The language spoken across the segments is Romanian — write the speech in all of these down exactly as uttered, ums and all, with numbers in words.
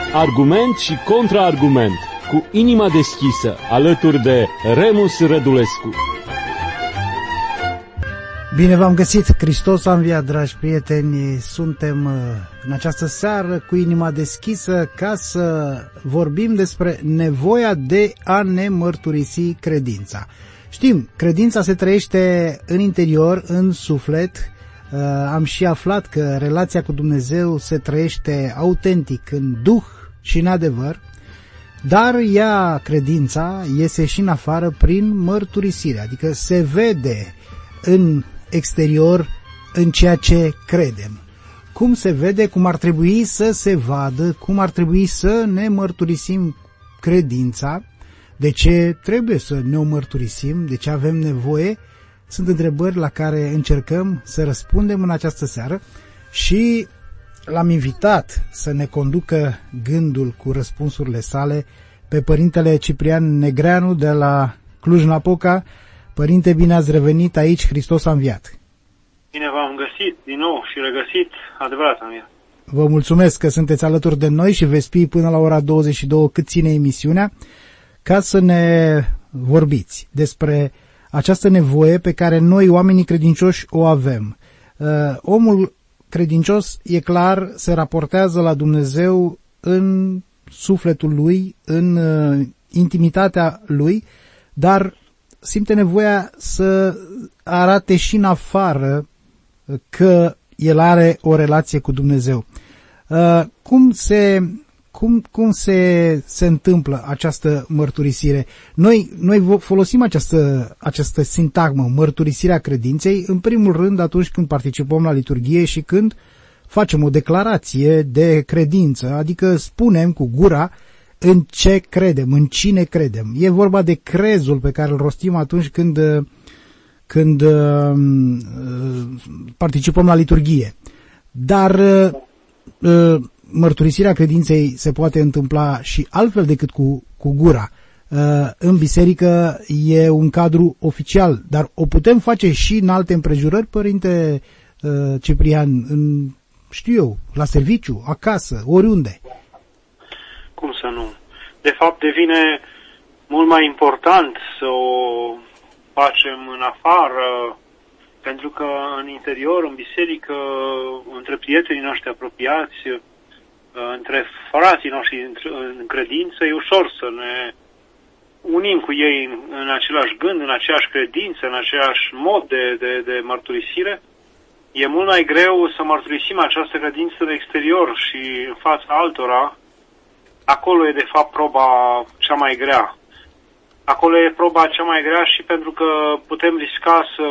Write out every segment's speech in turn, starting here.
argument și contraargument, cu inima deschisă, alături de Remus Rădulescu. Bine v-am găsit, Hristos a înviat, dragi prieteni. Suntem în această seară cu inima deschisă ca să vorbim despre nevoia de a ne mărturisi credința. Știm, credința se trăiește în interior, în suflet. Am și aflat că relația cu Dumnezeu se trăiește autentic, în duh și în adevăr, dar ea, credința, iese și în afară prin mărturisire, adică se vede în exterior în ceea ce credem. Cum se vede, cum ar trebui să se vadă, cum ar trebui să ne mărturisim credința, de ce trebuie să ne o mărturisim, de ce avem nevoie, sunt întrebări la care încercăm să răspundem în această seară și l-am invitat să ne conducă gândul cu răspunsurile sale pe Părintele Ciprian Negreanu de la Cluj-Napoca. Părinte, bine ați revenit aici, Hristos a înviat. Bine v-am găsit din nou și regăsit, adevărat am înviat. Vă mulțumesc că sunteți alături de noi și veți fi până la ora douăzeci și două cât ține emisiunea, ca să ne vorbiți despre această nevoie pe care noi, oamenii credincioși, o avem. Uh, omul credincios, e clar, se raportează la Dumnezeu în sufletul lui, în uh, intimitatea lui, dar simte nevoia să arate și în afară că el are o relație cu Dumnezeu. Uh, cum se, cum, cum se, se întâmplă această mărturisire? Noi, noi folosim această, această sintagmă, mărturisirea credinței, în primul rând atunci când participăm la liturghie și când facem o declarație de credință, adică spunem cu gura în ce credem, în cine credem. E vorba de crezul pe care îl rostim atunci când, când uh, participăm la liturghie. Dar uh, mărturisirea credinței se poate întâmpla și altfel decât cu, cu gura. Uh, în biserică e un cadru oficial, dar o putem face și în alte împrejurări, Părinte uh, Ciprian, în, știu eu, la serviciu, acasă, oriunde. Cum să nu? De fapt, devine mult mai important să o facem în afară, pentru că în interior, în biserică, între prietenii noștri apropiați, între frații noștri în credință, e ușor să ne unim cu ei în același gând, în aceeași credință, în același mod de, de, de mărturisire. E mult mai greu să mărturisim această credință în exterior și în fața altora. Acolo e, de fapt, proba cea mai grea. Acolo e proba cea mai grea și pentru că putem risca să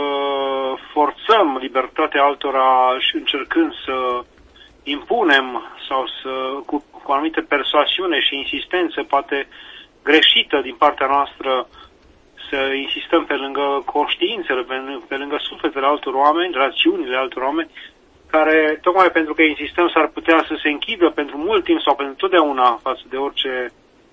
forțăm libertatea altora și încercând să impunem sau să, cu, cu anumită persoasiune și insistență, poate greșită din partea noastră, să insistăm pe lângă conștiințele, pe, pe lângă sufletele altor oameni, rațiunile altor oameni, care, tocmai pentru că insistăm, s-ar putea să se închidă pentru mult timp sau pentru totdeauna față de orice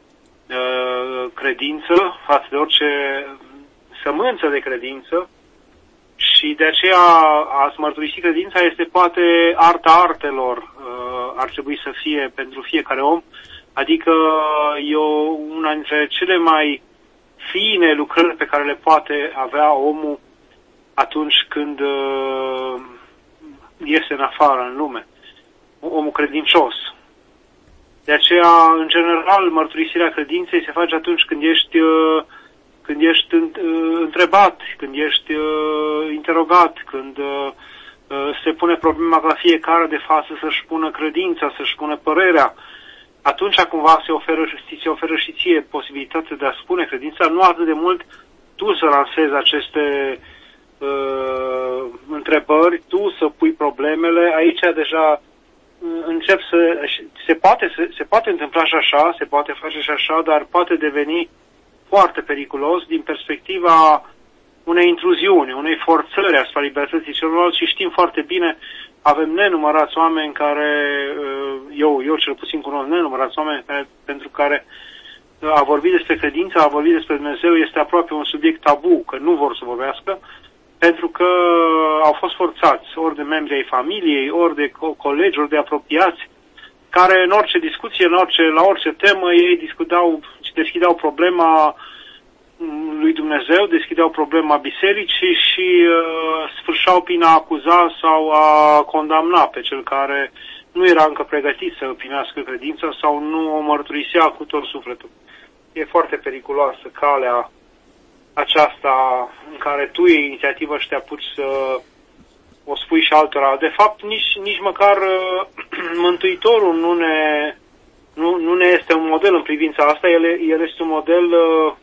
uh, credință, față de orice sămânță de credință. Și de aceea a-ți mărturisi credința este poate arta artelor, uh, ar trebui să fie pentru fiecare om, adică e o, una dintre cele mai fine lucrări pe care le poate avea omul atunci când uh, iese în afară, în lume, omul credincios. De aceea, în general, mărturisirea credinței se face atunci când ești, când ești întrebat, când ești interogat, când se pune problema la fiecare de față să-și pună credința, să-și pună părerea. Atunci, cumva, se oferă, se oferă și ție posibilitatea de a spune credința, nu atât de mult tu să lansezi aceste Uh, întrebări, tu să pui problemele, aici deja uh, încep să... Se poate, se, se poate întâmpla și așa, se poate face și așa, dar poate deveni foarte periculos din perspectiva unei intruziuni, unei forțări asupra libertății celorlalți și știm foarte bine, avem nenumărați oameni care, uh, eu, eu cel puțin cunosc nenumărați oameni care, pentru care a vorbit despre credință, a vorbit despre Dumnezeu este aproape un subiect tabu, că nu vor să vorbească, pentru că au fost forțați, ori de membri ai familiei, ori de co- colegi, ori de apropiați, care în orice discuție, în orice, la orice temă, ei discutau, deschideau problema lui Dumnezeu, deschideau problema bisericii și uh, sfârșeau prin a acuza sau a condamna pe cel care nu era încă pregătit să primească credința sau nu o mărturisea cu tot sufletul. E foarte periculoasă calea aceasta în care tu iei inițiativă și te apuci să o spui și altora. De fapt, nici, nici măcar uh, Mântuitorul nu ne, nu, nu ne este un model în privința asta. El, el este un model, uh,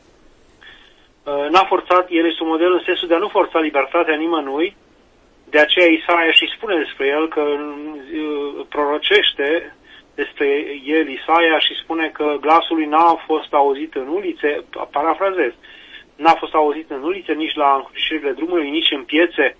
uh, n-a forțat, el este un model în sensul de a nu forța libertatea nimănui. De aceea Isaia și spune despre el că uh, prorocește despre el Isaia și spune că glasul lui n-a fost auzit în ulițe, parafrazez, n-a fost auzit în ulițe, nici la încrucișările drumului, nici în piețe.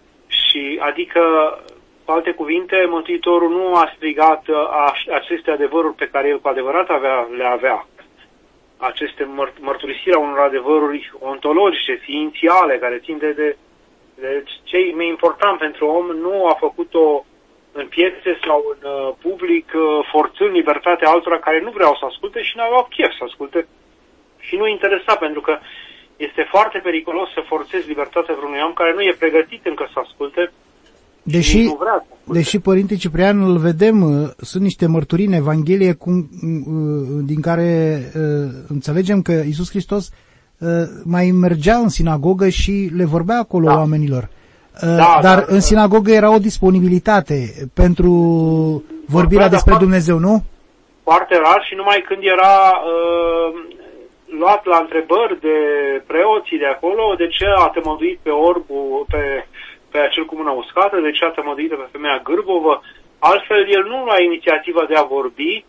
Și adică, cu alte cuvinte, Mântuitorul nu a strigat a, aceste adevăruri pe care el cu adevărat avea, le avea. Aceste măr- mărturisirea unor adevăruri ontologice, ființiale, care țin de, de, de ce e mai important pentru om, nu a făcut-o în piețe sau în uh, public, uh, forțând libertatea altora care nu vreau să asculte și n-aveau chef să asculte. Și nu interesa, pentru că este foarte periculos să forțezi libertatea vreunui om care nu e pregătit încă să asculte. Deși, nu vrea să asculte. deși Părinte Ciprian îl vedem, sunt niște mărturii în Evanghelie cum, din care înțelegem că Iisus Hristos mai mergea în sinagogă și le vorbea acolo da. oamenilor. Da, Dar da, în sinagogă era o disponibilitate pentru vorbirea despre Dumnezeu, nu? Foarte rar și numai când era uh, luat la întrebări de preoții de acolo, de ce a tămăduit pe orbul, pe, pe acel cu mâna uscată, de ce a tămăduit pe femeia gârbovă. Altfel, el nu lua inițiativa de a vorbi,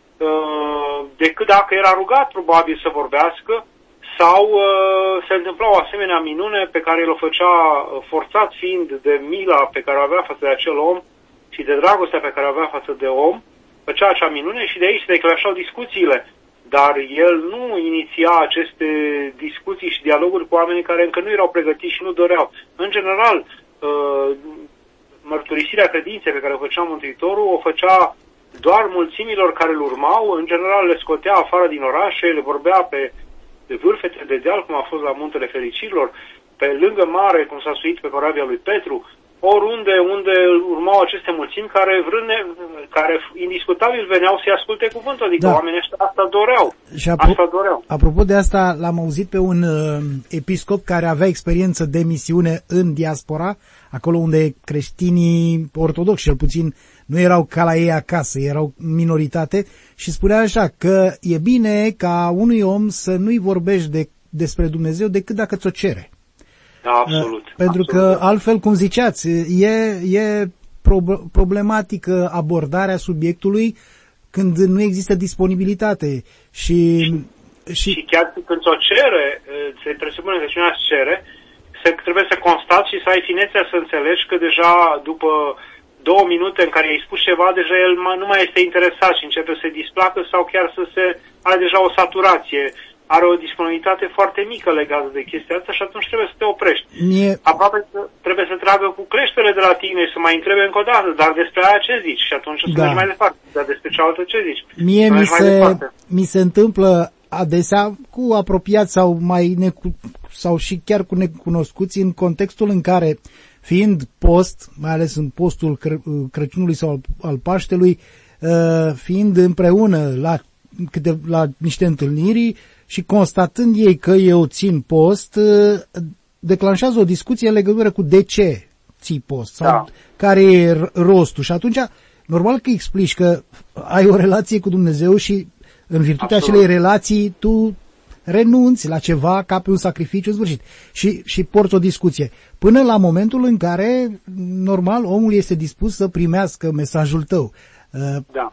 uh, decât dacă era rugat, probabil, să vorbească, sau uh, se întâmpla o asemenea minune pe care el o făcea forțat fiind de mila pe care o avea față de acel om și de dragostea pe care o avea față de om, făcea acea minune și de aici se declanșau discuțiile. Dar el nu iniția aceste discuții și dialoguri cu oamenii care încă nu erau pregătiți și nu doreau. În general, uh, mărturisirea credinței pe care o făcea Mântuitorul o făcea doar mulțimilor care îl urmau. În general le scotea afară din orașe, le vorbea pe de vârfete de deal, cum a fost la Muntele Fericirilor, pe lângă mare, cum s-a suit pe corabia lui Petru, oriunde unde urmau aceste mulțimi care, vrâne, care indiscutabil veneau să-i asculte cuvântul, adică da. oamenii ăștia asta doreau. Și apro- asta doreau. Apropo de asta, l-am auzit pe un uh, episcop care avea experiență de misiune în diaspora, acolo unde creștinii ortodoxi, cel puțin, nu erau ca la ei acasă, erau minoritate, și spunea așa că e bine ca unui om să nu-i vorbești de, despre Dumnezeu decât dacă ți-o cere. Da, absolut. Pentru absolut. că altfel, cum ziceați, e, e pro- problematică abordarea subiectului când nu există disponibilitate. Și, și, și chiar când ți-o cere, se presupune că cineva îți cere, se, trebuie să constați și să ai finețea să înțelegi că deja după două minute în care i-ai spus ceva, deja el nu mai este interesat și începe să se displacă sau chiar să se are deja o saturație. Are o disponibilitate foarte mică legată de chestia asta și atunci trebuie să te oprești. Mie... Aproape trebuie să tragă cu creștere de la tine și să mai întrebe încă o dată, dar despre aia ce zici? Și atunci da. să mergi mai departe. Dar despre cealaltă ce zici? Mie mi se, mi se întâmplă adesea cu apropiați sau mai necu... sau și chiar cu necunoscuți în contextul în care, fiind post, mai ales în postul Cre- Crăciunului sau al, al Paștelui, uh, fiind împreună la, câte, la niște întâlniri și constatând ei că eu țin post, declanșează o discuție în legătură cu de ce ții post sau da. care e rostul. Și atunci, normal că explici că ai o relație cu Dumnezeu și în virtutea Absolut. acelei relații tu renunți la ceva ca pe un sacrificiu în sfârșit și, și porți o discuție. Până la momentul în care, normal, omul este dispus să primească mesajul tău. Da.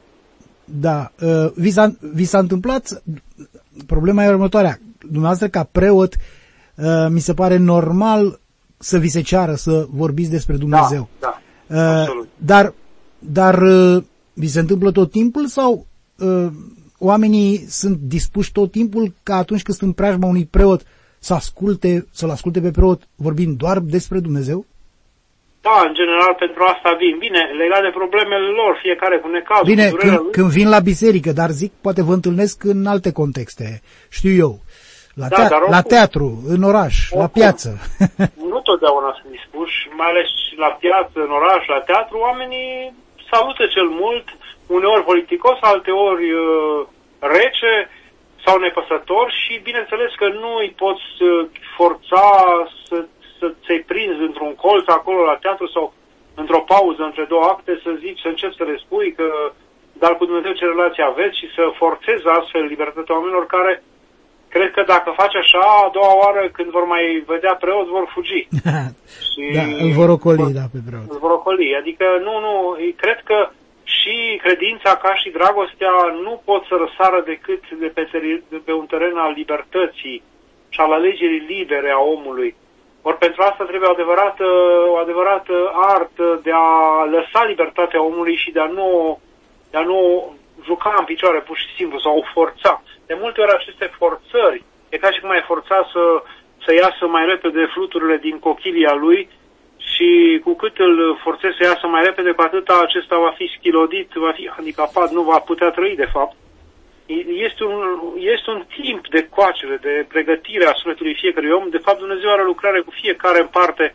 Da. Vi s-a, vi s-a întâmplat... Problema e următoarea. Dumneavoastră, ca preot, uh, mi se pare normal să vi se ceară să vorbiți despre Dumnezeu. Da, da, absolut. Uh, dar dar uh, vi se întâmplă tot timpul sau uh, oamenii sunt dispuși tot timpul ca atunci când sunt în preajma unui preot să asculte, să-l asculte pe preot vorbind doar despre Dumnezeu? Da, în general pentru asta vin. Bine, legat de problemele lor, fiecare cu necazul. Bine, cu când, lui. când vin la biserică, dar zic, poate vă întâlnesc în alte contexte, știu eu. La, Da, tea- dar la oricum- teatru, în oraș, la Oricum. piață. Nu totdeauna sunt dispuși, mai ales la piață, în oraș, la teatru, oamenii salută cel mult, uneori politicos, alteori uh, rece sau nepăsător și bineînțeles că nu îi poți uh, forța să, să ți-ai prins într-un colț acolo la teatru sau într-o pauză între două acte să zici, să începi să le spui că dar cu Dumnezeu ce relație aveți și să forțezi astfel libertatea oamenilor care cred că dacă faci așa, a doua oară când vor mai vedea preot, vor fugi. Și Da, îl vor ocoli, da, pe preot. Îl vor ocoli. Adică, nu, nu, cred că și credința ca și dragostea nu pot să răsară decât de pe, teri, de pe un teren al libertății și al alegerii libere a omului. Ori pentru asta trebuie o adevărată, o adevărată artă de a lăsa libertatea omului și de a nu, de a nu juca în picioare pur și simplu sau o forța. De multe ori aceste forțări, e ca și cum ai forța să, să iasă mai repede fluturile din cochilia lui și cu cât îl forțezi să iasă mai repede, cu atâta acesta va fi schilodit, va fi handicapat, nu va putea trăi de fapt. Este un, este un timp de coacere, de pregătire a sufletului fiecărui om. De fapt, Dumnezeu are lucrare cu fiecare în parte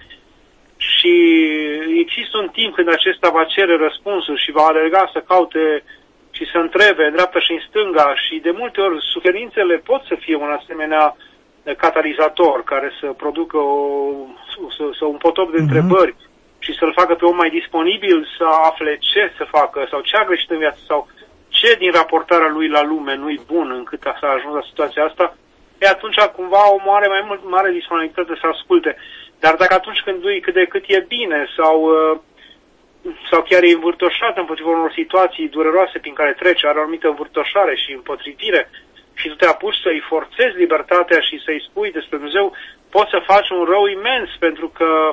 și există un timp când acesta va cere răspunsuri și va alerga să caute și să întrebe în dreapta și în stânga și de multe ori suferințele pot să fie un asemenea catalizator care să producă o, să, să un potop de întrebări mm-hmm. și să-l facă pe om mai disponibil să afle ce să facă sau ce a greșit în viață sau ce din raportarea lui la lume nu-i bun încât s-a ajuns la situația asta, e atunci cumva omul are mai mult mare disponibilitate să asculte. Dar dacă atunci când îi cât de cât e bine sau, sau chiar e învârtoșat împotriva unor situații dureroase prin care trece, are o anumită învârtoșare și împotrivire și tu te apuci să-i forțezi libertatea și să-i spui despre Dumnezeu, poți să faci un rău imens pentru că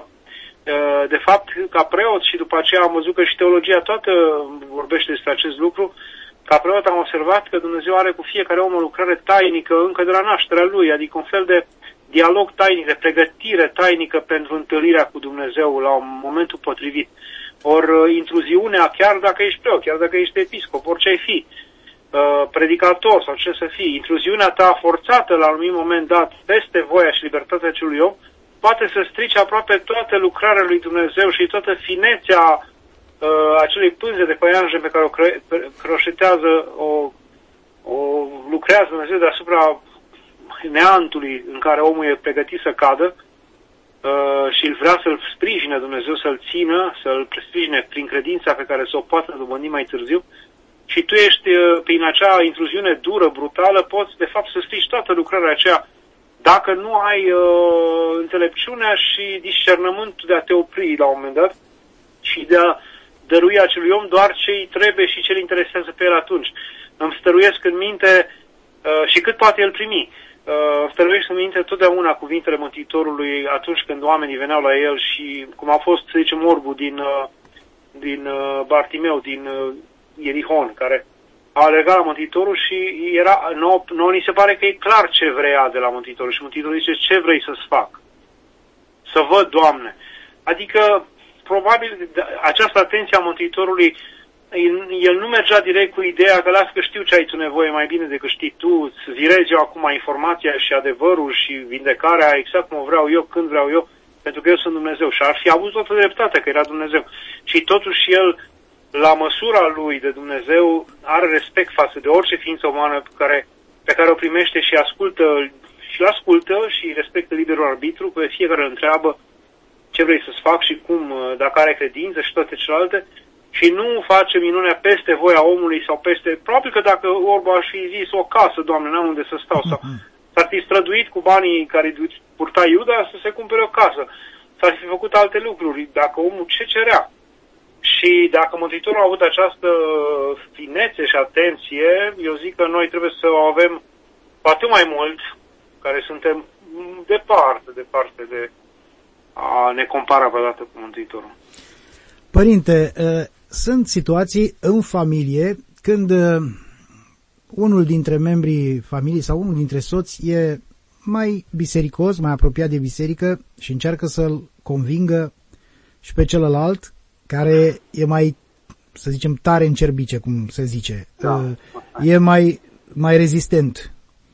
de fapt, ca preot și după aceea am văzut că și teologia toată vorbește despre acest lucru, ca preot am observat că Dumnezeu are cu fiecare om o lucrare tainică încă de la nașterea lui, adică un fel de dialog tainic, de pregătire tainică pentru întâlnirea cu Dumnezeu la un momentul potrivit. Ori intruziunea, chiar dacă ești preot, chiar dacă ești episcop, orice ai fi, predicator sau ce să fii, intruziunea ta forțată la un anumit moment dat peste voia și libertatea celui om, poate să strice aproape toată lucrarea lui Dumnezeu și toată finețea uh, acelei pânze de păianjen pe care o cre- croșetează, o, o lucrează Dumnezeu deasupra neantului în care omul e pregătit să cadă uh, și îl vrea să-l sprijine Dumnezeu, să-l țină, să-l sprijine prin credința pe care să o poată dobândi mai târziu. Și tu ești, uh, prin acea intruziune dură, brutală, poți de fapt să strici toată lucrarea aceea dacă nu ai uh, înțelepciunea și discernământul de a te opri la un moment dat și de a dărui acelui om doar ce îi trebuie și ce îl interesează pe el atunci. Îmi stăruiesc în minte uh, și cât poate el primi. Uh, îmi stăruiesc în minte totdeauna cuvintele Mântuitorului atunci când oamenii veneau la el și cum a fost, să zicem, orbul din, uh, din uh, Bartimeu, din uh, Ierihon, care a alergat la Mântuitorul și era, nouă, nouă ni se pare că e clar ce vrea de la Mântuitorul și Mântuitorul zice, ce vrei să-ți fac? Să văd, Doamne. Adică, probabil, această atenție a Mântuitorului, el nu mergea direct cu ideea că las că știu ce ai tu nevoie mai bine decât știi tu, îți virez eu acum informația și adevărul și vindecarea exact cum o vreau eu, când vreau eu, pentru că eu sunt Dumnezeu. Și ar fi avut toată dreptatea că era Dumnezeu. Și totuși el, la măsura lui de Dumnezeu, are respect față de orice ființă umană pe care, pe care o primește și ascultă și ascultă și respectă liberul arbitru, pe fiecare îl întreabă ce vrei să-ți fac și cum, dacă are credință și toate celelalte, și nu face minunea peste voia omului sau peste... Probabil că dacă orba aș fi zis o casă, Doamne, n-am unde să stau, sau s-ar fi străduit cu banii care purta Iuda să se cumpere o casă, s-ar fi făcut alte lucruri, dacă omul ce cerea. Și dacă Mântuitorul a avut această finețe și atenție, eu zic că noi trebuie să o avem poate mai mult, care suntem departe, departe de a ne compara vreodată cu Mântuitorul. Părinte, sunt situații în familie când unul dintre membrii familiei sau unul dintre soți e mai bisericos, mai apropiat de biserică și încearcă să-l convingă și pe celălalt care e mai, să zicem, tare în cerbice, cum se zice. Da. E mai, mai rezistent,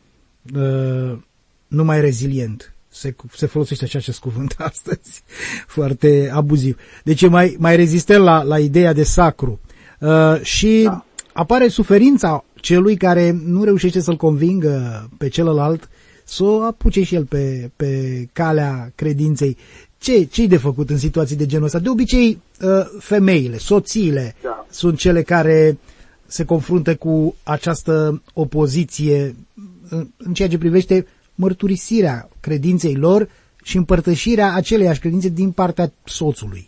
nu mai rezilient. Se, se folosește așa acest cuvânt astăzi, foarte abuziv. Deci e mai, mai rezistent la, la ideea de sacru. Și da. apare suferința celui care nu reușește să-l convingă pe celălalt să o apuce și el pe, pe calea credinței. Ce, ce-i de făcut în situații de genul ăsta? De obicei, femeile, soțiile da. sunt cele care se confruntă cu această opoziție în ceea ce privește mărturisirea credinței lor și împărtășirea aceleiași credințe din partea soțului.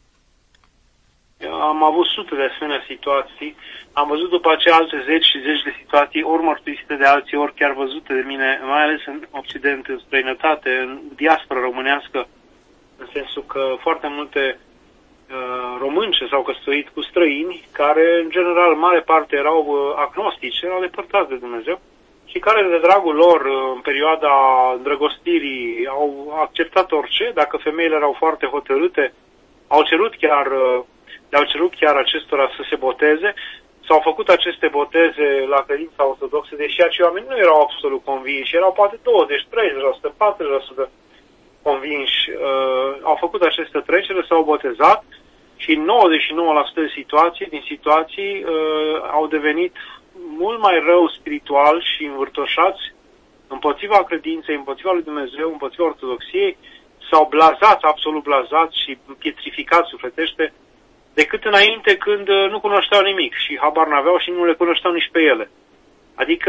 Am avut sute de asemenea situații. Am văzut după aceea alte zeci și zeci de situații, ori mărturisite de alții, ori chiar văzute de mine, mai ales în Occident, în străinătate, în diaspora românească, în sensul că foarte multe uh, românce s-au căsătorit cu străini, care, în general, în mare parte erau uh, agnostici, erau depărtați de Dumnezeu, și care, de dragul lor, în perioada îndrăgostirii, au acceptat orice. Dacă femeile erau foarte hotărâte, au cerut chiar, le-au cerut chiar acestora să se boteze. S-au făcut aceste boteze la credința ortodoxă, deși acei oameni nu erau absolut convinși, erau poate douăzeci, treizeci la sută, patruzeci la sută convinși. Uh, au făcut aceste trecere, s-au botezat și nouăzeci și nouă la sută de situații, din situații uh, au devenit mult mai rău spiritual și învârtoșați împotriva credinței, împotriva lui Dumnezeu, împotriva ortodoxiei, s-au blazat, absolut blazat și pietrificat sufletește, decât înainte când nu cunoșteau nimic și habar n-aveau și nu le cunoșteau nici pe ele. Adică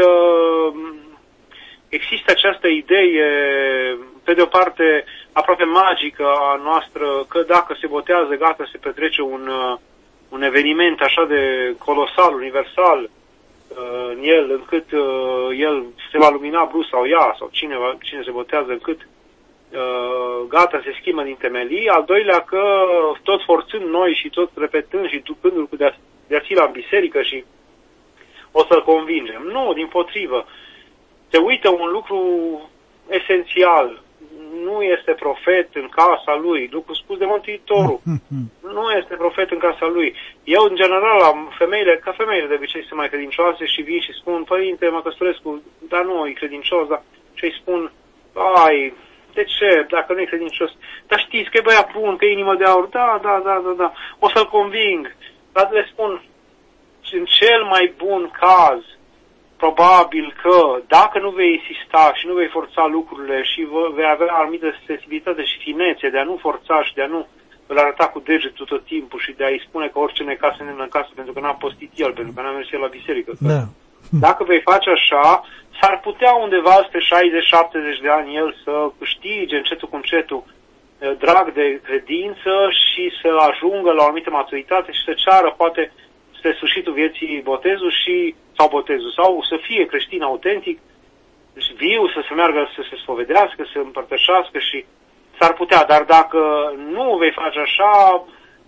există această idee, pe de o parte, aproape magică a noastră, că dacă se botează, gata, se petrece un, un eveniment așa de colosal, universal, în el, încât el se va lumina brusc sau ea, sau cine, cine se botează, încât gata, se schimbă din temelii. Al doilea, că tot forțând noi și tot repetând și ducându-l cu de-a în biserică și o să-l convingem. Nu, dimpotrivă. Se uită un lucru esențial. Nu este profet în casa lui. Lucru spus de Mântuitorul. Nu este profet în casa lui. Eu, în general, am femeile, ca femeile de obicei sunt mai credincioase și vin și spun, părinte, mă căsătoresc cu, dar nu e credincios, dar și îi spun, ai, de ce, dacă nu e credincios? Dar știți că e băiat bun, că e inimă de aur. Da, da, da, da, da. O să-l conving. Dar le spun, în cel mai bun caz, probabil că dacă nu vei insista și nu vei forța lucrurile și vei avea anumită sensibilitate și finețe de a nu forța și de a nu îl arăta cu degetul tot timpul și de a-i spune că orice necas se în casă pentru că n-a postit el, pentru că n-a mers el la biserică. Da. Dacă vei face așa, s-ar putea undeva spre șaizeci șaptezeci de ani el să câștige încetul cu încetul drag de credință și să ajungă la o anumită maturitate și să ceară poate spre sfârșitul vieții botezul și, sau botezul, sau să fie creștin autentic, viu, să se meargă, să se spovedească, să împărtășească și s-ar putea, dar dacă nu vei face așa,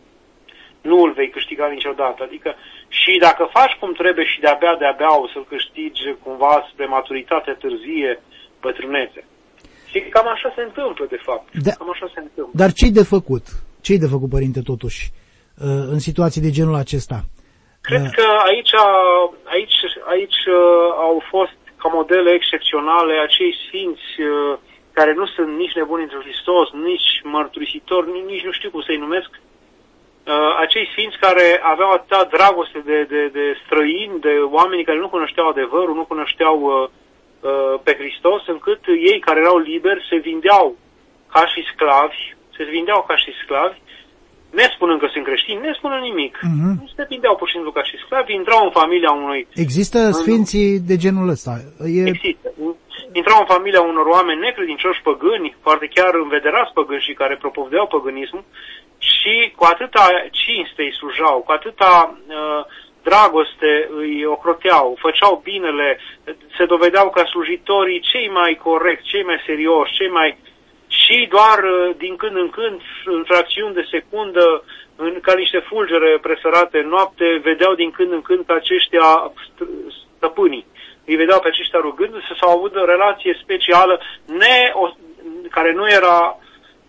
nu îl vei câștiga niciodată. Adică și dacă faci cum trebuie și de-abia, de-abia o să-l câștigi cumva spre maturitate târzie, bătrânețe. Și cam așa se întâmplă, de fapt. Da, cam așa se întâmplă. Dar ce-i de făcut? Ce-i de făcut, părinte, totuși, în situații de genul acesta? Cred că aici, aici, aici au fost ca modele excepționale acei sfinți care nu sunt nici nebuni într Hristos, nici mărturisitori, nici nu știu cum să-i numesc, acei sfinți care aveau atâta dragoste de, de, de străini, de oameni care nu cunoșteau adevărul, nu cunoșteau pe Hristos, încât ei care erau liberi se vindeau ca și sclavi, se vindeau ca și sclavi, ne spunând că sunt creștini, ne spunând nimic. Uh-huh. Nu se vindeau pur și simplu ca și sclavi, intrau în familia unui... Există sfinții de genul ăsta? E... Există. Intrau în familia unor oameni necredincioși păgâni, foarte chiar învederați păgâni și care propovădeau păgânismul și cu atâta cinste îi slujau, cu atâta uh, dragoste îi ocroteau, făceau binele, se dovedeau ca slujitorii cei mai corecți, cei mai serioși, cei mai... și doar din când în când, în fracțiuni de secundă, în, ca niște fulgere presărate în noapte, vedeau din când în când că aceștia stăpânii. Îi vedeau pe aceștia rugându-se, s-au avut o relație specială, ne, o, care nu era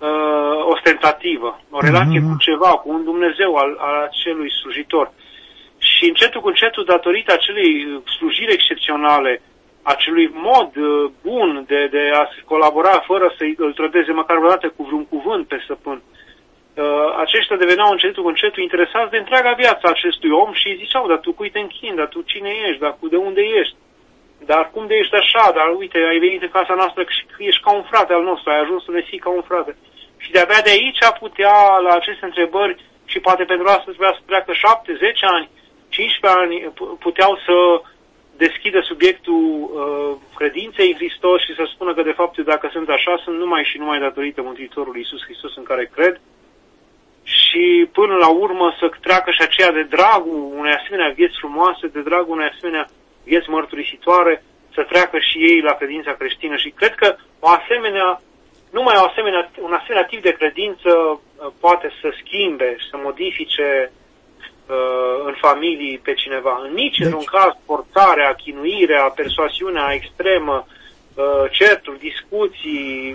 uh, ostentativă, o relație Mm-hmm. cu ceva, cu un Dumnezeu al, al acelui slujitor. Și încetul cu încetul, datorită acelei slujiri excepționale, acelui mod uh, bun de, de a se colabora fără să îl trădeze măcar o dată cu vreun cuvânt pe stăpân, uh, aceștia deveneau încetul cu încetul interesați de întreaga viață acestui om și îi ziceau, dar tu cui te închini, dar tu cine ești, dar de unde ești, dar cum de ești așa, dar uite, ai venit în casa noastră și ești ca un frate al nostru, ai ajuns să ne fii ca un frate. Și de-abia de aici putea, la aceste întrebări, și poate pentru asta trebuia să treacă șapte, zece ani, cincisprezece ani, puteau să deschidă subiectul uh, credinței în Hristos și să spună că de fapt dacă sunt așa, sunt numai și numai datorită Mântuitorului Iisus Hristos în care cred. Și până la urmă să treacă și aceea de dragul unei asemenea vieți frumoase, de dragul unei asemenea vieți mărturisitoare, să treacă și ei la credința creștină. Și cred că o asemenea, numai o asemenea, un asemenea tip de credință uh, poate să schimbe, să modifice în familii pe cineva. Nici deci, într-un caz forțarea, chinuirea, persoasiunea extremă, certuri, discuții,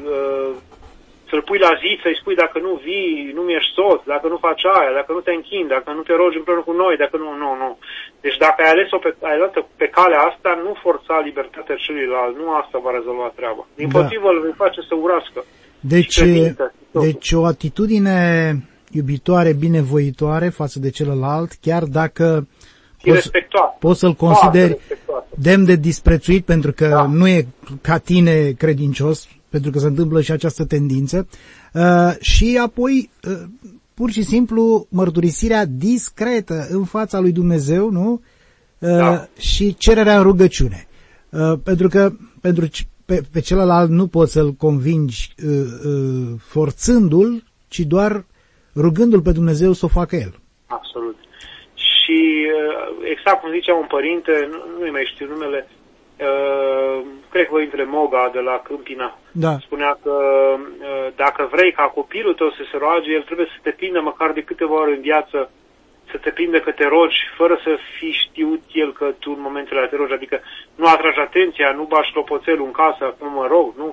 să-l pui la zi, să-i spui dacă nu vii, nu mi-ești soț, dacă nu faci aia, dacă nu te închini, dacă nu te rogi împreună cu noi, dacă nu, nu, nu. Deci dacă ai ales-o pe, ai luat pe calea asta, nu forța libertatea celuilalt, nu asta va rezolva treaba. Din da. potrivă îl vei face să urască. Deci, deci o atitudine iubitoare, binevoitoare față de celălalt, chiar dacă poți, poți să-l consideri demn de disprețuit pentru că da. nu e ca tine credincios, pentru că se întâmplă și această tendință, uh, și apoi uh, pur și simplu mărturisirea discretă în fața lui Dumnezeu, nu? Uh, da. Și cererea în rugăciune. Uh, pentru că pentru pe, pe celălalt nu poți să-l convingi uh, uh, forțându-l, ci doar rugându-l pe Dumnezeu să o facă el. Absolut. Și exact cum zicea un părinte, nu, nu-i mai știu numele, uh, cred că Părintele Moga de la Câmpina, da. spunea că uh, dacă vrei ca copilul tău să se roage, el trebuie să te prindă măcar de câteva ori în viață, să te prindă că te rogi, fără să fi știut el că tu în momentele alea te rogi, adică nu atragi atenția, nu bași clopoțelul în casă, acum mă rog, nu.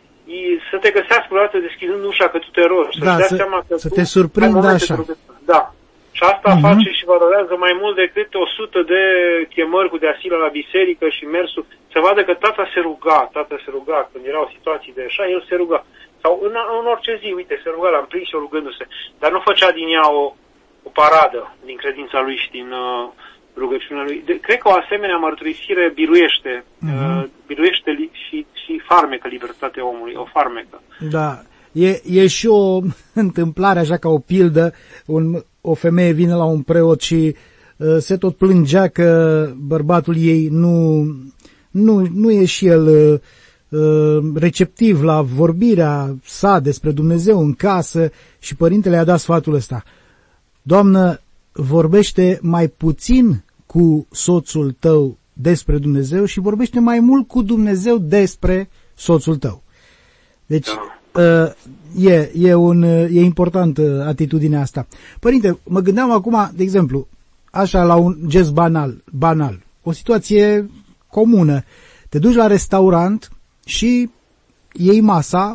Să te găsească o dată deschizând ușa că tu te rogi, da, să-și dea să, seama că să tu te surprindă așa. Da. Și asta uh-huh. face și valorează mai mult decât o sută de chemări cu deasila la biserică și mersul, să vadă că tata se ruga, tata se ruga, când erau situații de așa, el se ruga. Sau în, în orice zi, uite, se ruga, l-am prins eu rugându-se, dar nu făcea din ea o, o paradă din credința lui și din uh, rugăciunea lui. De, cred că o asemenea mărturisire biruiește, uh-huh. uh, biruiește li, și, și farmecă libertatea omului, o farmecă. Da. E, e și o întâmplare, așa ca o pildă, un, o femeie vine la un preot și uh, se tot plângea că bărbatul ei nu, nu, nu e și el uh, receptiv la vorbirea sa despre Dumnezeu în casă și părintele i-a dat sfatul ăsta. Doamnă, vorbește mai puțin cu soțul tău despre Dumnezeu și vorbește mai mult cu Dumnezeu despre soțul tău. Deci, da. E, e, un, e important atitudinea asta. Părinte, mă gândeam acum, de exemplu, așa la un gest banal, banal, o situație comună. Te duci la restaurant și iei masa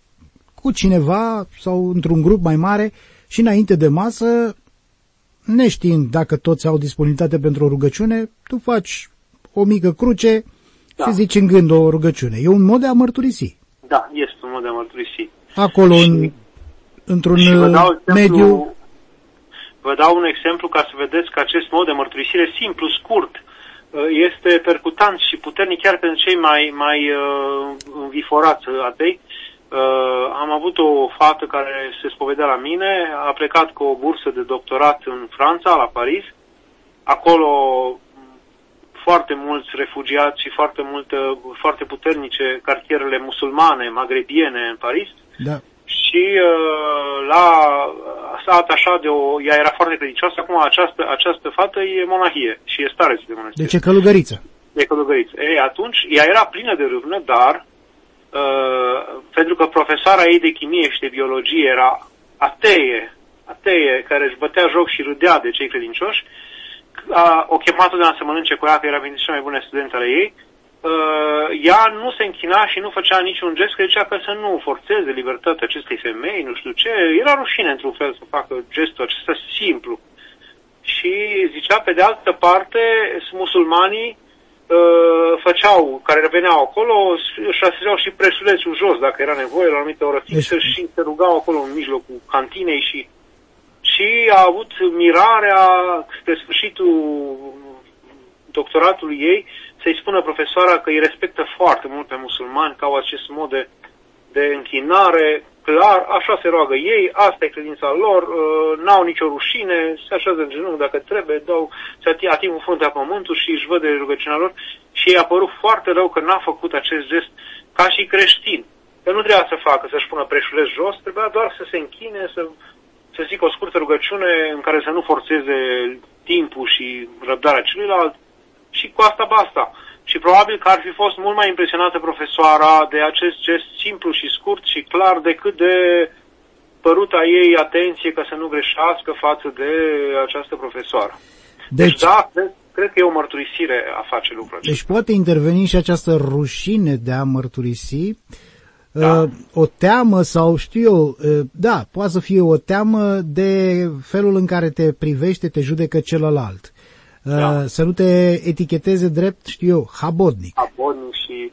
cu cineva sau într-un grup mai mare și înainte de masă, neștiind dacă toți au disponibilitate pentru o rugăciune, tu faci o mică cruce da. și zici în gând o rugăciune. E un mod de a mărturisi. Da, este un mod de a mărturisi. Acolo, și, în, într-un exemplu, mediu... Vă dau un exemplu ca să vedeți că acest mod de mărturisire simplu, scurt, este percutant și puternic chiar pentru cei mai, mai uh, înviforați atei. Uh, am avut o fată care se spovedea la mine, a plecat cu o bursă de doctorat în Franța, la Paris. Acolo foarte mulți refugiați și foarte multe, foarte puternice cartierele musulmane, magrebiene în Paris. Da. Și uh, la, s-a atașat de o, ea era foarte credincioasă, acum această, această fată e monahie și e stareță de mănăstire. Deci e călugăriță. E călugăriță. Ei, atunci, ea era plină de râvnă, dar uh, pentru că profesoara ei de chimie și de biologie era atee, atee, care își bătea joc și râdea de cei credincioși, a, o chemat de a să mănânce cu ea, că era printre cele mai bune studente ale ei, ea nu se închina și nu făcea niciun gest, că zicea că să nu forțeze libertatea acestei femei, nu știu ce. Era rușine, într-un fel, să facă gestul acesta simplu. Și zicea, pe de altă parte, musulmanii uh, făceau, care reveneau acolo, își așezeau și preșulețul jos, dacă era nevoie, la o anumită oră fixă, deci... și se rugau acolo în mijlocul cantinei și, și a avut mirarea spre sfârșitul doctoratului ei să-i spună profesoara că îi respectă foarte mult pe musulmani, că au acest mod de, de închinare, clar, așa se roagă ei, asta e credința lor, uh, n-au nicio rușine, se așează în genunchi dacă trebuie, dau, se ating cu fruntea pământul și își văd de rugăciunea lor și i-a părut foarte rău că n-a făcut acest gest ca și creștin. Că nu trebuia să facă, să-și pună preșuleț jos, trebuia doar să se închine, să, să zică o scurtă rugăciune în care să nu forțeze timpul și răbdarea celuilalt și cu asta basta. Și probabil că ar fi fost mult mai impresionată profesoara de acest gest simplu și scurt și clar decât de păruta ei atenție ca să nu greșească față de această profesoară. Deci, deci da, cred, cred că e o mărturisire a face lucrul acesta. Deci poate interveni și această rușine de a mărturisi, da. uh, o teamă sau știu eu, uh, da, poate să fie o teamă de felul în care te privește, te judecă celălalt. Da. Să nu te eticheteze drept, știu eu, habodnic. Habodnic și...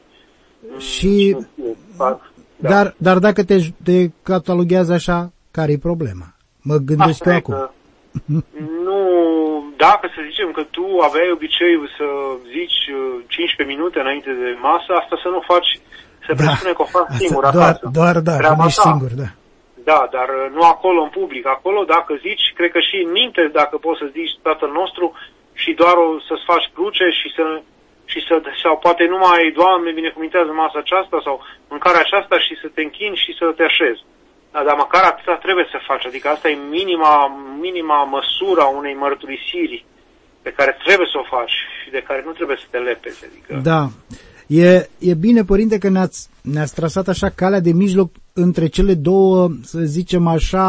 și da. dar, dar dacă te, te cataloghează așa, care-i problema? Mă gândesc eu acum. Că, nu, dacă să zicem că tu aveai obiceiul să zici cincisprezece minute înainte de masă, asta să nu faci, se da. presupune că o faci singur doar, acasă. Doar, da, că ești singur, da. Da, dar nu acolo, în public. Acolo, dacă zici, cred că și în minte, dacă poți să zici Tatăl nostru, și doar o să-ți faci cruce și să, și să, sau poate numai, Doamne, binecuvintează masa aceasta sau mâncarea aceasta și să te închini și să te așezi. Da, dar măcar atâta trebuie să faci, adică asta e minima, minima măsură a unei mărturisiri pe care trebuie să o faci și de care nu trebuie să te lepezi. Adică... Da, e, e bine, Părinte, că ne-ați, ne-ați trasat așa calea de mijloc între cele două, să zicem așa,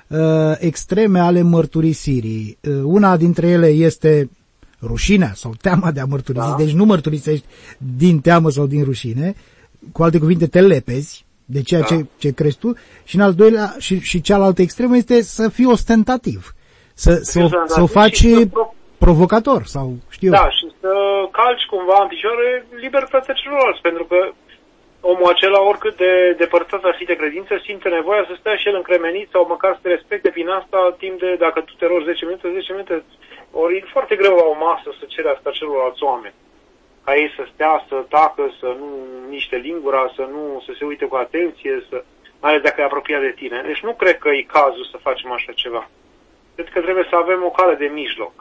extreme ale mărturisirii. Una dintre ele este rușinea sau teama de a mărturisi, da. Deci nu mărturisești din teamă sau din rușine, cu alte cuvinte te lepezi de ceea da. ce, ce crezi tu, și în al doilea, și, și cealaltă extremă este să fii ostentativ, să, să, o, să o faci să provocator sau știu. Da, și să calci cumva în picioare libertatea celorlalți, pentru că omul acela, oricât de depărtat ar fi de credință, simte nevoia să stea și el încremenit sau măcar să te respecte prin asta timp de, dacă tu te rogi zece minute, zece minute, ori e foarte greu la o masă să cere asta celorlalți oameni. Ca ei să stea, să tacă, să nu miște lingura, să nu să se uite cu atenție, să, mai ales dacă e apropiat de tine. Deci nu cred că e cazul să facem așa ceva. Cred că trebuie să avem o cale de mijloc.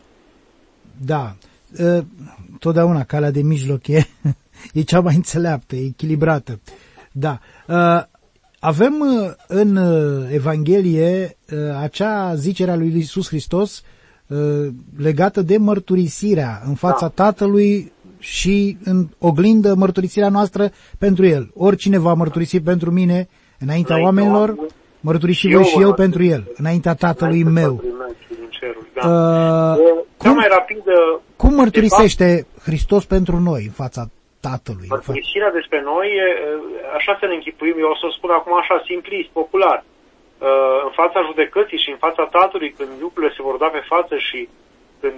Da, totdeauna calea de mijloc e... E cea mai înțeleaptă, e echilibrată. Da. Avem în Evanghelie acea zicere a lui Iisus Hristos legată de mărturisirea în fața da. Tatălui și în oglindă mărturisirea noastră pentru El. Oricine va mărturisi pentru mine înaintea Înainte oamenilor, mărturisi voi și eu pentru El, înaintea Tatălui meu. Da. Uh, cum, mai rapidă, cum mărturisește Hristos pentru noi în fața Tatălui? Mărturisirea despre noi, așa să ne închipuim, eu o să o spun acum așa, simplist, popular. În fața judecății și în fața Tatălui, când lucrurile se vor da pe față și când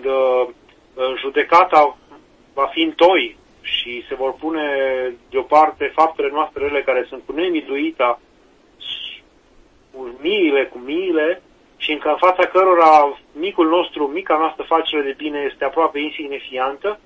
judecata va fi întoi și se vor pune deoparte faptele noastre rele care sunt cu nemiluita, cu miile, cu miile, și în fața cărora micul nostru, mica noastră facere de bine este aproape insignifiantă,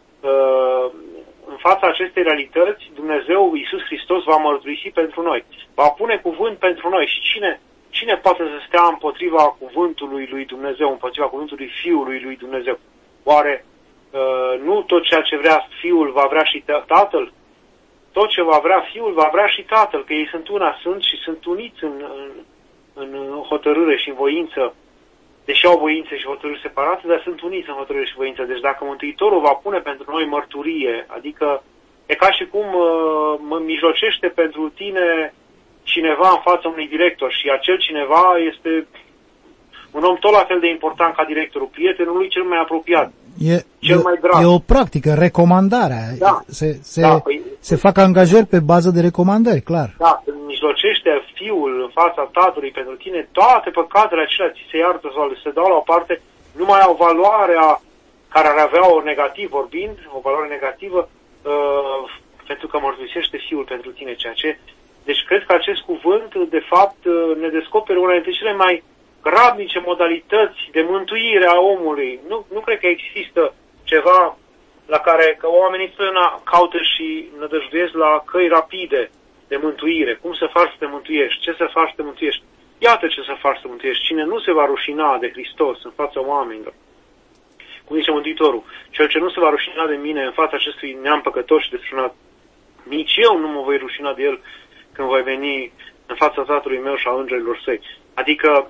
în fața acestei realități, Dumnezeu, Iisus Hristos, va mărturisi pentru noi. Va pune cuvânt pentru noi. Și cine, cine poate să stea împotriva cuvântului lui Dumnezeu, împotriva cuvântului Fiului lui Dumnezeu? Oare uh, nu tot ceea ce vrea Fiul va vrea și Tatăl? Tot ce va vrea Fiul va vrea și Tatăl, că ei sunt una, sunt și sunt uniți în, în, în hotărâre și în voință. Deși au voințe și hotărâri separate, dar sunt uniți în hotărâri și voință. Deci dacă Mântuitorul va pune pentru noi mărturie, adică e ca și cum uh, mă mijlocește pentru tine cineva în fața unui director și acel cineva este un om tot la fel de important ca directorul, prietenul lui cel mai apropiat. E, cel mai drag. E o practică, recomandarea. Da. Se, se, da, păi, se fac angajări pe bază de recomandări, clar. Da, când mijlocește Fiul în fața Tatălui pentru tine, toate păcatele acelea ți se iartă sau se dau la o parte, nu mai au valoarea care ar avea o negativ vorbind, o valoare negativă, uh, pentru că mărturisește Fiul pentru tine, ceea ce... Deci cred că acest cuvânt, de fapt, ne descoperă una dintre cele mai grabnice modalități de mântuire a omului. Nu, nu cred că există ceva la care că oamenii totdeauna caută și nădăjduiesc la căi rapide de mântuire. Cum să faci să te mântuiești? Ce să faci să te mântuiești? Iată ce să faci să te mântuiești. Cine nu se va rușina de Hristos în fața oamenilor, cum zice Mântuitorul, cel ce nu se va rușina de mine în fața acestui neam păcătos și desfrânat, nici eu nu mă voi rușina de el când voi veni în fața Tatălui meu și a îngerilor săi. Adică,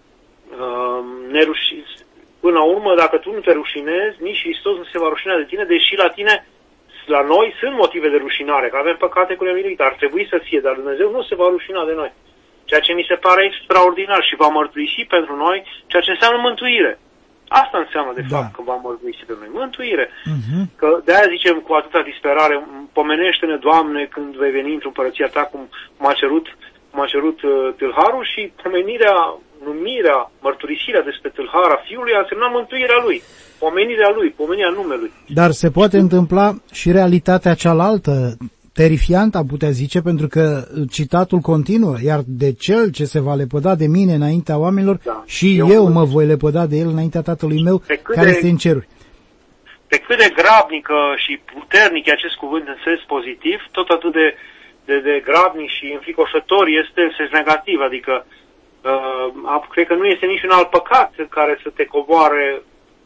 uh, neruși... până la urmă, dacă tu nu te rușinezi, nici Hristos nu se va rușina de tine, deși la tine, la noi, sunt motive de rușinare, că avem păcate cu nemiluite, ar trebui să fie, dar Dumnezeu nu se va rușina de noi. Ceea ce mi se pare extraordinar și va mărturisi pentru noi ceea ce înseamnă mântuire. Asta înseamnă, de da. fapt, că va mărturisi pe noi. Mântuire. Uh-huh. Că de-aia zicem cu atâta disperare, pomenește-ne, Doamne, când vei veni într-o împărăția Ta, cum m-a cerut, cum a cerut uh, tâlharul, și pomenirea, numirea, mărturisirea despre tâlhara Fiului a însemnat mântuirea Lui, pomenirea Lui, pomenirea numelui. Dar se poate întâmpla și realitatea cealaltă, terifiant, am putea zice, pentru că citatul continuă, iar de cel ce se va lepăda de mine înaintea oamenilor, da, și eu, eu mă voi lepăda de el înaintea Tatălui meu, care de, este în ceruri. Pe cât de grabnică și puternic e acest cuvânt în sens pozitiv, tot atât de, de, de grabnic și înfricoșător este în sens negativ, adică uh, cred că nu este niciun alt păcat care să te coboare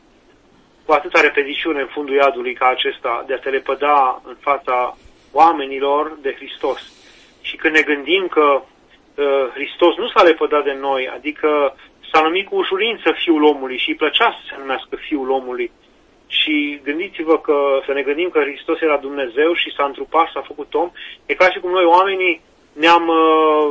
cu atâta repeziciune în fundul iadului ca acesta, de a te lepăda în fața oamenilor de Hristos. Și când ne gândim că uh, Hristos nu s-a lepădat de noi, adică s-a numit cu ușurință Fiul omului și îi plăcea să se numească Fiul omului. Și gândiți-vă că să ne gândim că Hristos era Dumnezeu și s-a întrupat, s-a făcut om, e ca și cum noi oamenii ne-am, uh,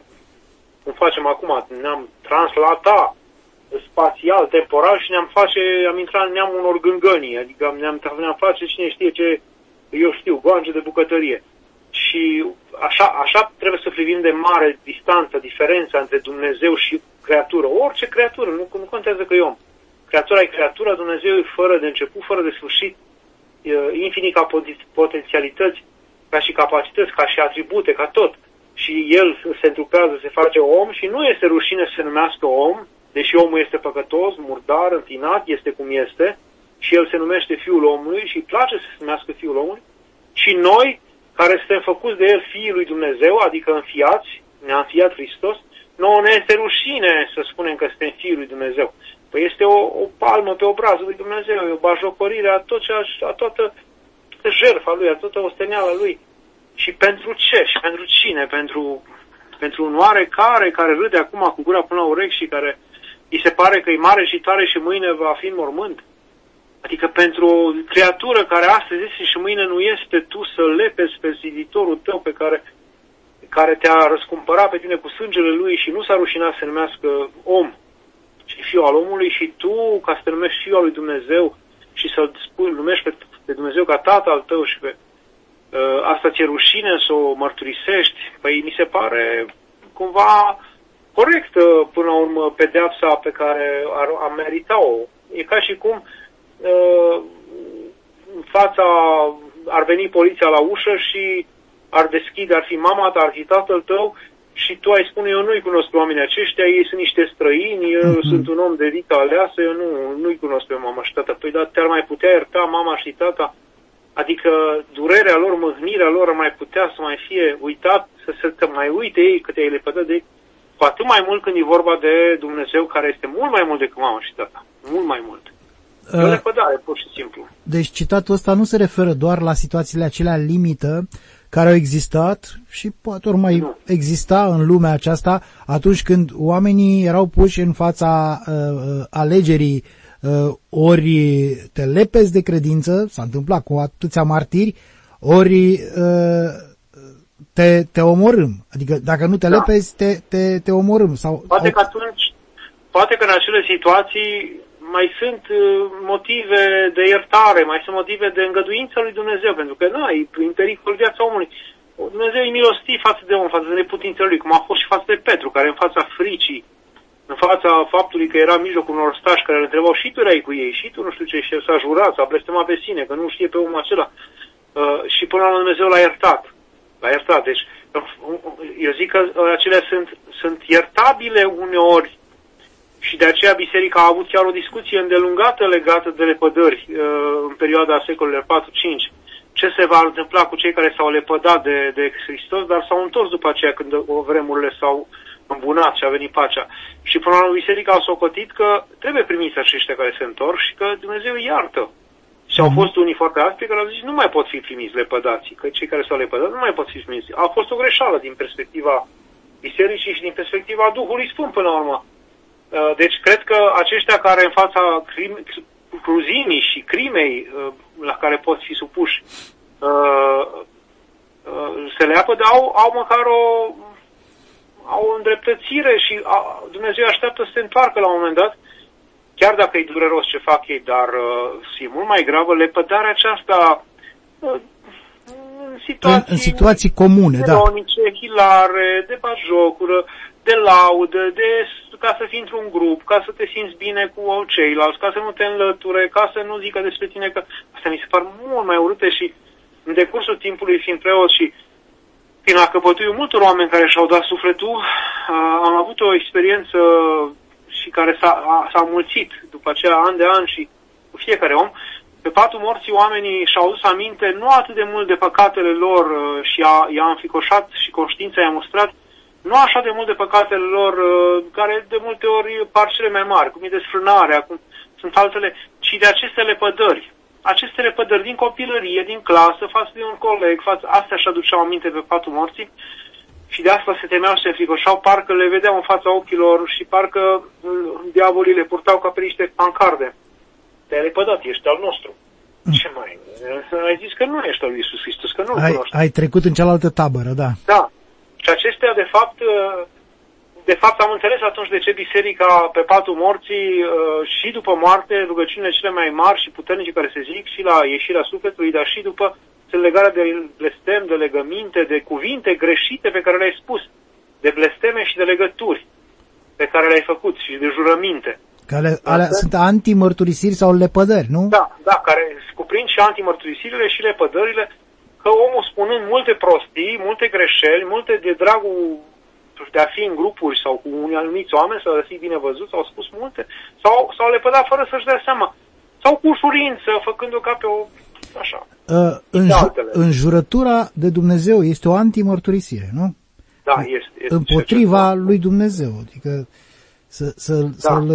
cum facem acum, ne-am translatat spațial, temporal și ne-am face, am intrat în neamul unor gângănii, adică ne-am, ne-am face cine știe ce, eu știu, goange de bucătărie. Și așa, așa trebuie să privim de mare distanță, diferența între Dumnezeu și creatură. Orice creatură, nu, nu contează că e om. Creatura e creatura, Dumnezeu e fără de început, fără de sfârșit, infinit ca potențialități, ca și capacități, ca și atribute, ca tot. Și El se întrupează, se face om și nu este rușine să se numească om, deși omul este păcătos, murdar, întinat, este cum este, și El se numește Fiul omului și îi place să se numească Fiul omului. Și noi, care suntem făcuți de El Fiul lui Dumnezeu, adică înfiați, ne-a înfiat Hristos, nouă ne este rușine să spunem că suntem Fiul lui Dumnezeu. Păi este o, o palmă pe obrazul lui Dumnezeu, e o bajocorire a, tot ce a, a toată jertfa Lui, a toată osteneala Lui. Și pentru ce? Și pentru cine? Pentru, pentru un oarecare care râde acum cu gura până la urechi și care îi se pare că e mare și tare și mâine va fi în mormânt? Adică pentru o creatură care astăzi este și mâine nu este, tu să lepezi pe ziditorul tău pe care, care te-a răscumpărat pe tine cu sângele Lui și nu s-a rușinat să se numească om și Fiul al omului, și tu, ca să te numești Fiul al lui Dumnezeu și să-L spui, numești pe, pe Dumnezeu ca Tată al tău și pe uh, asta ți-e rușine să o mărturisești, păi mi se pare cumva corectă până la urmă pedeapsa pe care ar, ar merita-o. E ca și cum uh, în fața ar veni poliția la ușă și ar deschide, ar fi mama ta, ar fi tatăl tău, și tu ai spune, eu nu-i cunosc pe oamenii aceștia, ei sunt niște străini, eu mm-hmm. sunt un om de rită aleasă, eu nu, nu-i cunosc pe mama și tata. Păi, dar te-ar mai putea ierta mama și tata? Adică durerea lor, mâhnirea lor ar mai putea să mai fie uitat, să se te mai uite ei cât ei le pădă de ei. Cu atât mai mult când e vorba de Dumnezeu, care este mult mai mult decât mama și tata. Mult mai mult. E o lepădare, pur și simplu. Deci citatul ăsta nu se referă doar la situațiile acelea limită care au existat și poate ori mai nu. exista în lumea aceasta atunci când oamenii erau puși în fața uh, alegerii uh, ori te lepezi de credință, s-a întâmplat cu atâția martiri, ori uh, te, te omorâm. Adică dacă nu te da. lepezi, te, te, te omorâm. Sau, poate au... că atunci, poate că în acele situații mai sunt motive de iertare, mai sunt motive de îngăduință lui Dumnezeu, pentru că nu, e în pericol viața omului. Dumnezeu e milostiv față de om, față de neputințele lui, cum a fost și față de Petru, care în fața fricii, în fața faptului că era în mijlocul unor stași care îl întrebau și tu erai cu ei, și tu nu știu ce, și s-a jurat, s-a blestemat pe sine, că nu știe pe omul acela. Uh, și până la urmă Dumnezeu l-a iertat. L-a iertat. Deci, eu zic că acelea sunt, sunt iertabile uneori și de aceea Biserica a avut chiar o discuție îndelungată legată de lepădări uh, în perioada secolelor patru cinci. Ce se va întâmpla cu cei care s-au lepădat de, de Hristos, dar s-au întors după aceea când vremurile s-au îmbunat și a venit pacea. Și până la urmă Biserica a socotit că trebuie primiți aceștia care se întorc și că Dumnezeu iartă. Și au fost unii foarte aspri care au zis nu mai pot fi primiți lepădații, că cei care s-au lepădat nu mai pot fi primiți. A fost o greșeală din perspectiva Bisericii și din perspectiva Duhului Sfânt până la urmă. Deci cred că aceștia care în fața crim, cruzimii și crimei la care pot fi supuși se leapă, dar au, au măcar o, au o îndreptățire și a, Dumnezeu așteaptă să se întoarcă la un moment dat, chiar dacă e dureros ce fac ei, dar uh, e mult mai gravă lepădarea aceasta uh, în situații, în, în situații comune, da. hilare, de batjocură, de laudă, de, ca să fii într-un grup, ca să te simți bine cu ceilalți, ca să nu te înlăture, ca să nu zică despre tine că... Astea mi se par mult mai urâte și în decursul timpului fiind preot și prin a căpătui multor oameni care și-au dat sufletul, am avut o experiență și care s-a, a, s-a mulțit după aceea an de an și cu fiecare om. Pe patul morții oamenii și-au dus aminte nu atât de mult de păcatele lor și a, i-a înfricoșat și conștiința i-a mustrat, nu așa de mult de păcatele lor, care de multe ori par cele mai mari, cum e desfrânarea, cum sunt altele, ci de aceste lepădări. Aceste lepădări din copilărie, din clasă, față de un coleg, față, astea și aduceau aminte pe patul morții și de asta se temeau și se înfricoșau, parcă le vedeau în fața ochilor și parcă diavolii le purtau ca pe niște pancarde. Te-ai lepădat, ești al nostru. Mm. Ce mai? Ai zis că nu ești al lui Iisus Hristos, că nu-L cunoști. Ai trecut în cealaltă tabără, da. Da. Și acestea, de fapt, de fapt am înțeles atunci de ce Biserica pe patul morții și după moarte, rugăciunile cele mai mari și puternice care se zic și la ieșirea sufletului, dar și după sunt legarea de blestem, de legăminte, de cuvinte greșite pe care le-ai spus, de blesteme și de legături pe care le-ai făcut și de jurăminte. Care alea sunt antimărturisiri sau lepădări, nu? Da, da, care cuprind și antimărturisirile și lepădările, că omul spunând multe prostii, multe greșeli, multe de dragul de a fi în grupuri sau cu unii anumiți oameni, sau de a fi bine văzut, s-au spus multe, sau s-au lepădat fără să-și dea seama. Sau cu ușurință, făcând-o ca pe o... așa. Uh, în, înjurătura de Dumnezeu este o antimărturisire, nu? Da, este. este împotriva lui Dumnezeu, adică să, să, da. să-l...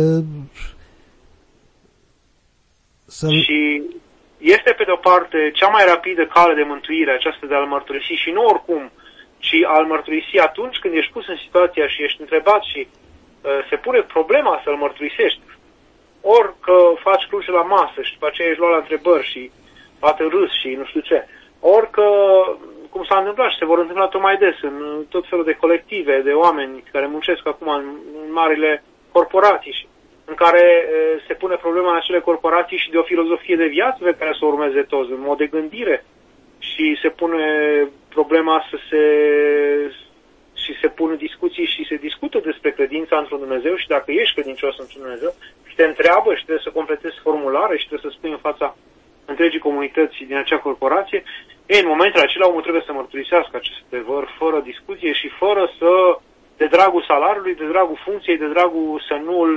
Să-l... Și este, pe de-o parte, cea mai rapidă cale de mântuire, aceasta de a-L mărturisi și nu oricum, ci a-L mărturisi atunci când ești pus în situația și ești întrebat și uh, se pune problema să-L mărturisești. Ori că faci cruce la masă și după aceea ești luat la întrebări și poate râs și nu știu ce. Ori că, cum s-a întâmplat și se vor întâmpla tot mai des în tot felul de colective, de oameni care muncesc acum în, în marile corporații și în care uh, se pune problema în acele corporații și de o filozofie de viață pe care să o urmeze toți, un mod de gândire și se pune problema să se și se pun discuții și se discută despre credința într-un Dumnezeu și dacă ești credincios într-un Dumnezeu și te întreabă și trebuie să completezi formulare și trebuie să spui în fața întregii comunități din acea corporație, ei, în momentele acelea omul trebuie să mărturisească acest adevăr fără discuție și fără să, de dragul salariului, de dragul funcției, de dragul să nu-l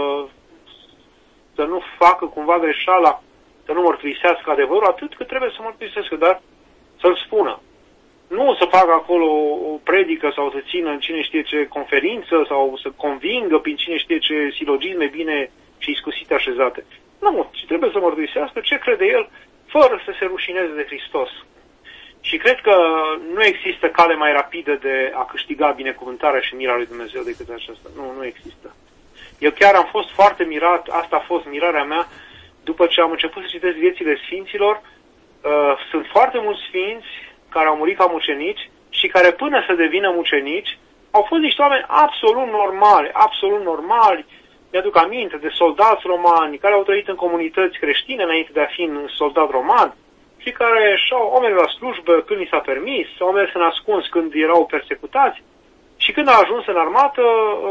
să nu facă cumva greșeala, să nu mărturisească adevărul, atât cât trebuie să mărturisească, dar să-l spună. Nu să facă acolo o predică sau să țină în cine știe ce conferință sau să convingă prin cine știe ce silogisme bine și iscusite așezate. Nu, ci trebuie să mărturisească ce crede el, fără să se rușineze de Hristos. Și cred că nu există cale mai rapidă de a câștiga binecuvântarea și mira lui Dumnezeu decât aceasta. Nu, nu există. Eu chiar am fost foarte mirat, asta a fost mirarea mea, după ce am început să citesc viețile sfinților. Uh, sunt foarte mulți sfinți care au murit ca mucenici și care până să devină mucenici au fost niște oameni absolut normali, absolut normali, mi-aduc aminte de soldați romani care au trăit în comunități creștine înainte de a fi un soldat roman și care și-au mers la slujbă când li s-a permis, au mers în ascuns când erau persecutați și când a ajuns în armată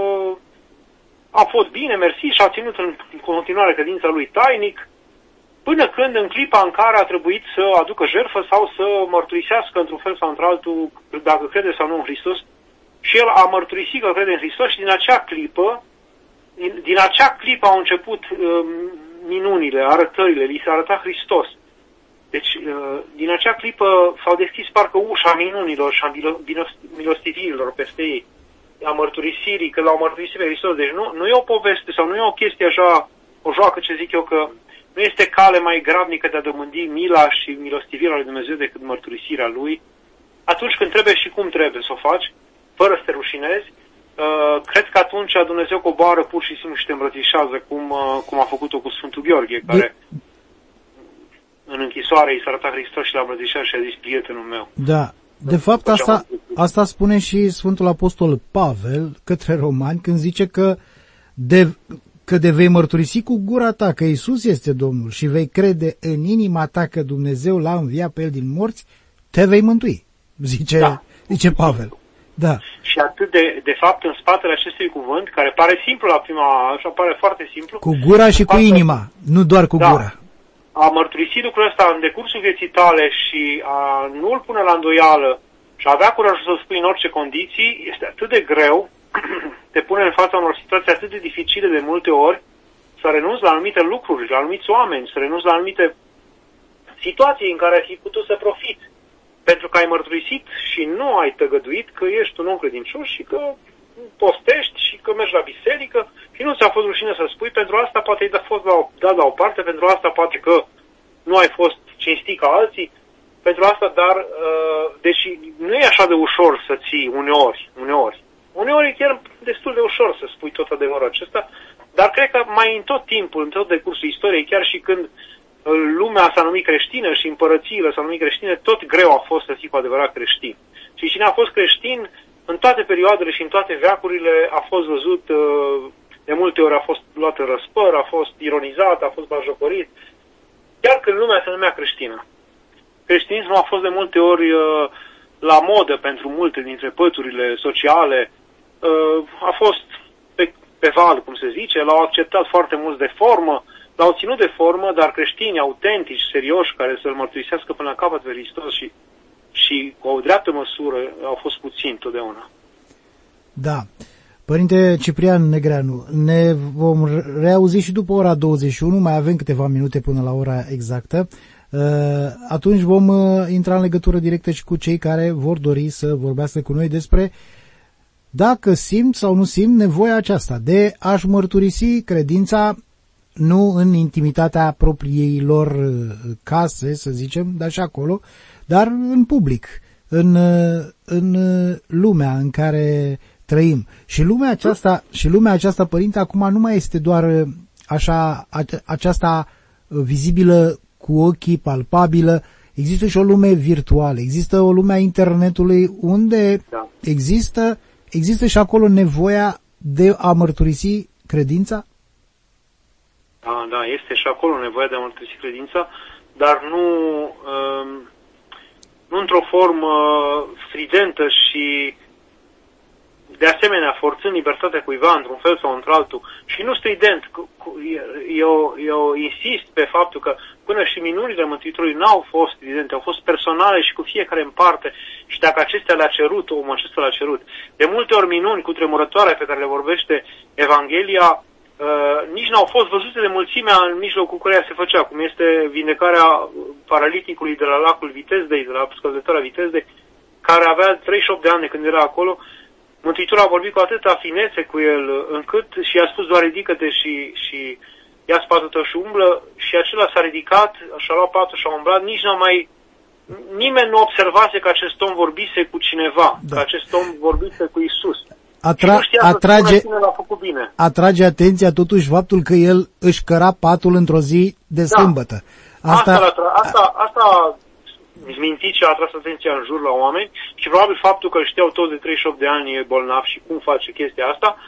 a fost bine, mersi, și a ținut în continuare credința lui tainic, până când în clipa în care a trebuit să aducă jertfă sau să mărturisească într-un fel sau într-altul dacă crede sau nu în Hristos, și el a mărturisit că crede în Hristos și din acea clipă, din, din acea clipă au început uh, minunile, arătările, li s-a arătat Hristos. Deci, uh, din acea clipă s-au deschis parcă ușa minunilor și a milostivirilor peste ei, a mărturisirii, că l-au mărturisit pe Hristos. Deci nu, nu e o poveste sau nu e o chestie așa, o joacă ce zic eu, că nu este cale mai grabnică de a domândi mila și milostivirea lui Dumnezeu decât mărturisirea Lui, atunci când trebuie și cum trebuie să o faci, fără să te rușinezi. Uh, cred că atunci Dumnezeu coboară pur și simplu și te îmbrățișează, cum, uh, cum a făcut-o cu Sfântul Gheorghe, care în închisoare i s-a arătat Hristos și l-a îmbrățișat și a zis: prietenul meu. Da, de fapt asta, asta spune și Sfântul Apostol Pavel către romani când zice că de, că de vei mărturisi cu gura ta că Iisus este Domnul și vei crede în inima ta că Dumnezeu l-a înviat pe El din morți, te vei mântui, zice, da. zice Pavel. Da. Și atât de, de fapt, în spatele acestui cuvânt, care pare simplu la prima, așa pare foarte simplu. Cu gura și cu inima, nu doar cu da, gura. A mărturisi lucrul ăsta în decursul vieții tale și a nu-l pune la îndoială și a avea curajul să spui în orice condiții, este atât de greu, te pune în fața unor situații atât de dificile de multe ori, să renunți la anumite lucruri, la anumiți oameni, să renunți la anumite situații în care ai fi putut să profiți. Pentru că ai mărturisit și nu ai tăgăduit că ești un om credincios și că postești și că mergi la biserică și nu ți-a fost rușine să spui, pentru asta poate ai fost dat la o parte, pentru asta poate că nu ai fost cinstit ca alții, pentru asta, dar, uh, deși nu e așa de ușor să ții uneori, uneori, uneori e chiar destul de ușor să spui tot adevărul acesta, dar cred că mai în tot timpul, în tot decursul istoriei, chiar și când lumea s-a numit creștină și împărățiile s-au numit creștine, tot greu a fost să fii cu adevărat creștin. Și cine a fost creștin, în toate perioadele și în toate veacurile, a fost văzut, de multe ori a fost luat în răspăr, a fost ironizat, a fost bajocorit, chiar când lumea se numea creștină. Creștinismul a fost de multe ori la modă pentru multe dintre păturile sociale, a fost pe, pe val, cum se zice, l-au acceptat foarte mulți de formă, l-au ținut de formă, dar creștini autentici, serioși, care să-L mărturisească până la capăt pe Hristos și, și cu o dreaptă măsură, au fost puțini totdeauna. Da. Părinte Ciprian Negreanu, ne vom reauzi și după ora douăzeci și unu, mai avem câteva minute până la ora exactă. Atunci vom intra în legătură directă și cu cei care vor dori să vorbească cu noi despre dacă simt sau nu simt nevoia aceasta de a-și mărturisi credința, nu în intimitatea propriei lor case, să zicem, dar și acolo, dar în public, în, în lumea în care trăim. Și lumea aceasta, și lumea aceasta, părinte, acum nu mai este doar așa, aceasta vizibilă cu ochii, palpabilă, există și o lume virtuală, există o lume a internetului unde da. există, există și acolo nevoia de a mărturisi credința? Da, da, este și acolo nevoia de a mărturisi credința, dar nu, um, nu într-o formă stridentă și de asemenea forțând libertatea cuiva într-un fel sau într-altul și nu strident. Eu, eu insist pe faptul că până și minunile Mântuitorului n-au fost stridente, au fost personale și cu fiecare în parte și dacă acestea le-a cerut, omul acesta le-a cerut. De multe ori minuni cu tremurătoare pe care le vorbește Evanghelia Uh, nici n-au fost văzute de mulțimea în mijlocul căreia se făcea, cum este vindecarea paraliticului de la lacul Vitezdei, de la scăldătoarea Vitezdei, care avea treizeci și opt de ani de când era acolo. Mântuitorul a vorbit cu atâta finețe cu el, încât și i-a spus: doar ridică-te și, și ia spatul tău și umblă, și acela s-a ridicat, și-a luat patul și a umblat. Nici n-a mai... Nimeni nu observase că acest om vorbise cu cineva, da. Că acest om vorbise cu Iisus. Atra- atrage, atrage atenția totuși faptul că el își căra patul într-o zi de sâmbătă. Da. Asta, asta, asta, asta mintit și a atras atenția în jur la oameni și probabil faptul că știau toți de treizeci și opt de ani e bolnav și cum face chestia asta,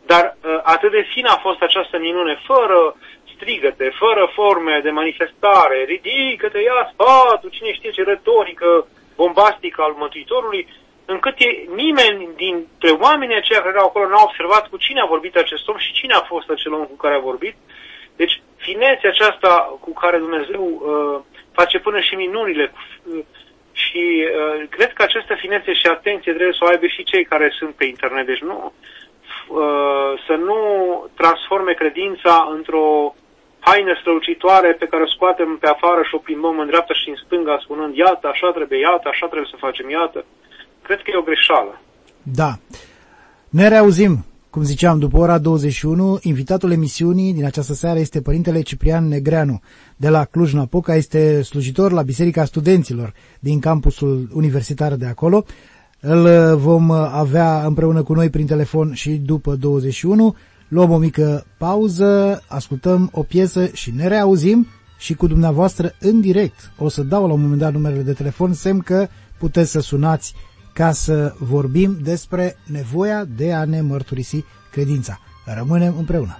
dar atât de fină a fost această minune, fără strigăte, fără forme de manifestare, ridică-te, ia sfatul, cine știe ce retorică bombastică al Mântuitorului, încât e, nimeni dintre oamenii aceia care erau acolo n-a observat cu cine a vorbit acest om și cine a fost acel om cu care a vorbit. Deci, finețea aceasta cu care Dumnezeu uh, face până și minunile uh, și uh, cred că această finețe și atenție trebuie să o aibă și cei care sunt pe internet. Deci nu, uh, să nu transforme credința într-o haină strălucitoare pe care o scoatem pe afară și o plimbăm în dreapta și în stânga spunând iată, așa trebuie, iată, așa trebuie să facem, iată. Cred că e o greșeală. Da. Ne reauzim, cum ziceam, după ora douăzeci și unu. Invitatul emisiunii din această seară este Părintele Ciprian Negreanu de la Cluj-Napoca, este slujitor la Biserica Studenților din campusul universitar de acolo. Îl vom avea împreună cu noi prin telefon și după douăzeci și unu. Luăm o mică pauză, ascultăm o piesă și ne reauzim și cu dumneavoastră în direct. O să dau la un moment dat numerele de telefon, semn că puteți să sunați ca să vorbim despre nevoia de a ne mărturisi credința. Rămânem împreună.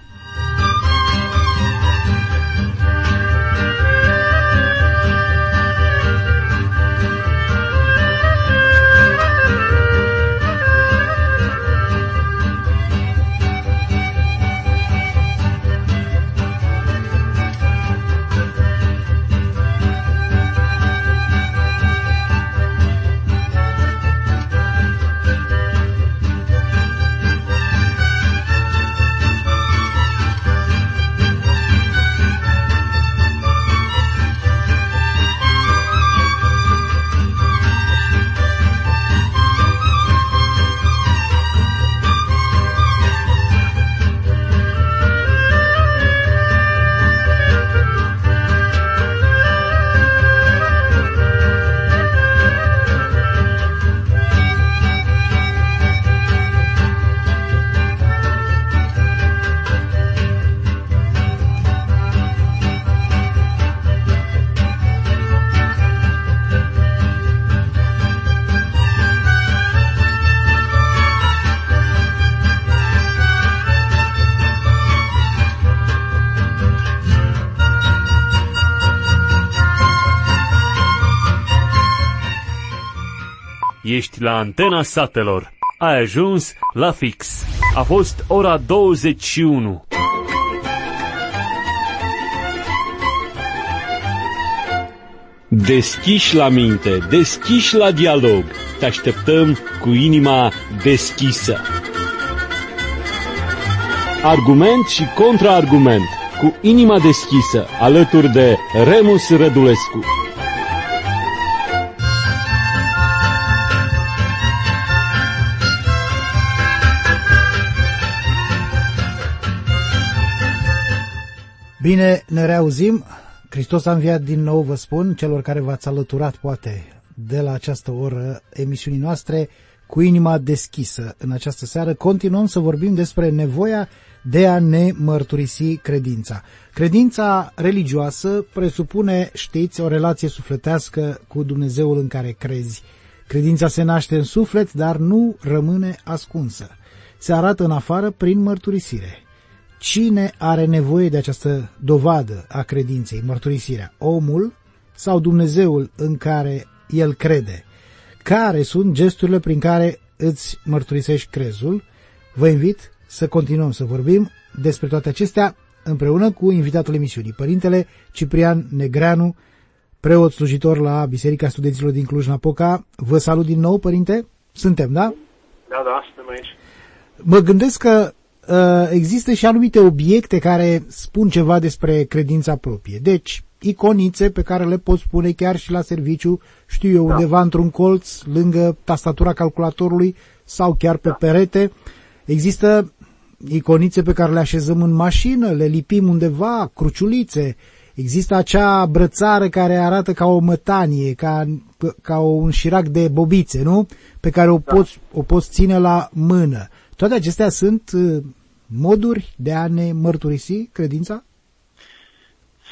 Ești la Antena Satelor. Ai ajuns la fix. A fost ora douăzeci și unu. Deschiși la minte, deschiși la dialog. Te așteptăm cu inima deschisă. Argument și contraargument. Cu inima deschisă, alături de Remus Rădulescu. Bine, ne reauzim. Hristos a înviat din nou, vă spun, celor care v-ați alăturat, poate, de la această oră emisiunii noastre, cu inima deschisă. În această seară continuăm să vorbim despre nevoia de a ne mărturisi credința. Credința religioasă presupune, știți, o relație sufletească cu Dumnezeul în care crezi. Credința se naște în suflet, dar nu rămâne ascunsă. Se arată în afară prin mărturisire. Cine are nevoie de această dovadă a credinței, mărturisirea? Omul sau Dumnezeul în care el crede? Care sunt gesturile prin care îți mărturisești crezul? Vă invit să continuăm să vorbim despre toate acestea împreună cu invitatul emisiunii, Părintele Ciprian Negreanu, preot slujitor la Biserica Studenților din Cluj-Napoca. Vă salut din nou, Părinte. Suntem, da? Da, da, suntem aici. Mă gândesc că există și anumite obiecte care spun ceva despre credința proprie. Deci, iconițe pe care le poți pune chiar și la serviciu, știu eu, da, undeva într-un colț, lângă tastatura calculatorului sau chiar pe da. perete. Există iconițe pe care le așezăm în mașină, le lipim undeva, cruciulițe. Există acea brățară care arată ca o mătanie, ca, ca un șirac de bobițe, nu? Pe care o, da. poți, o poți ține la mână. Toate acestea sunt uh, moduri de a ne mărturisi credința?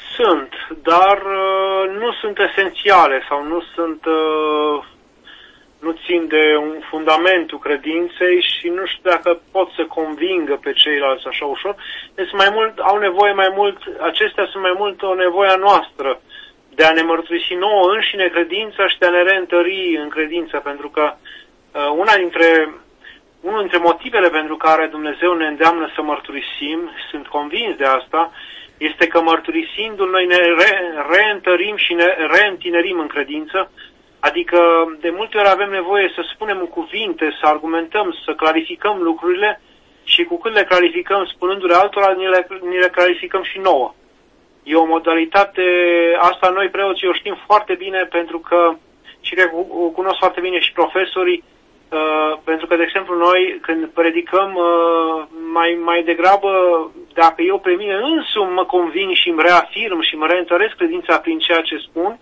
Sunt, dar uh, nu sunt esențiale sau nu sunt uh, nu țin de un fundamentul credinței și nu știu dacă pot să convingă pe ceilalți așa ușor. Deci mai mult, au nevoie mai mult, acestea sunt mai mult o nevoie a noastră de a ne mărturisi nouă înșine credința și de a ne reîntări în credință, pentru că uh, una dintre, unul dintre motivele pentru care Dumnezeu ne îndeamnă să mărturisim, sunt convins de asta, este că mărturisindu-l noi ne re, reîntărim și ne reîntinerim în credință, adică de multe ori avem nevoie să spunem în cuvinte, să argumentăm, să clarificăm lucrurile și cu cât le clarificăm spunându-le altora, ni le, ni le clarificăm și nouă. E o modalitate, asta noi preoții o știm foarte bine pentru că, și cred că o cunosc foarte bine și profesorii, uh, pentru că, de exemplu, noi când predicăm uh, mai, mai degrabă, dacă eu pe mine însumi mă convin și îmi reafirm și mă reîntăresc credința prin ceea ce spun,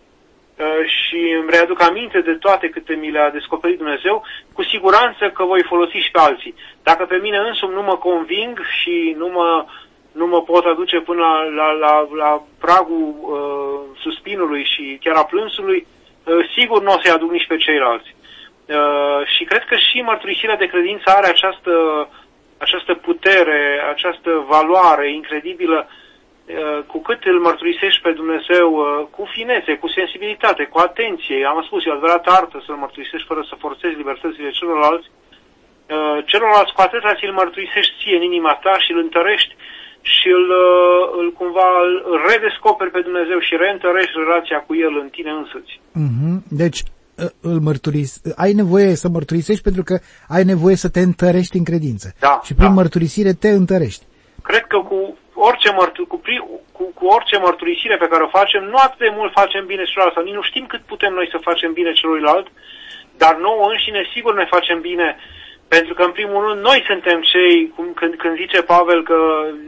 și îmi readuc aminte de toate câte mi le-a descoperit Dumnezeu, cu siguranță că voi folosi și pe alții. Dacă pe mine însumi nu mă conving și nu mă, nu mă pot aduce până la, la, la, la pragul uh, suspinului și chiar a plânsului, uh, sigur nu o să-i aduc nici pe ceilalți. Uh, și cred că și mărturisirea de credință are această, această putere, această valoare incredibilă. Cu cât îl mărturisești pe Dumnezeu cu finețe, cu sensibilitate, cu atenție, am spus, e o adevărată artă să-L mărturisești fără să forțezi libertățile celorlalți, celorlalți cu atâta ți-l mărturisești ție în inima ta și îl întărești și îl, îl cumva îl redescoperi pe Dumnezeu și reîntărești relația cu El în tine însuți. Mm-hmm. Deci îl mărturis, ai nevoie să mărturisești pentru că ai nevoie să te întărești în credință. Da, și prin da. mărturisire te întărești. Cred că cu orice, mărtu- cu, cu, cu orice mărturisire pe care o facem, nu atât de mult facem bine celorlalți, sau nici nu știm cât putem noi să facem bine celuilalt, dar nouă înșine sigur ne facem bine, pentru că în primul rând noi suntem cei, cum, când, când zice Pavel că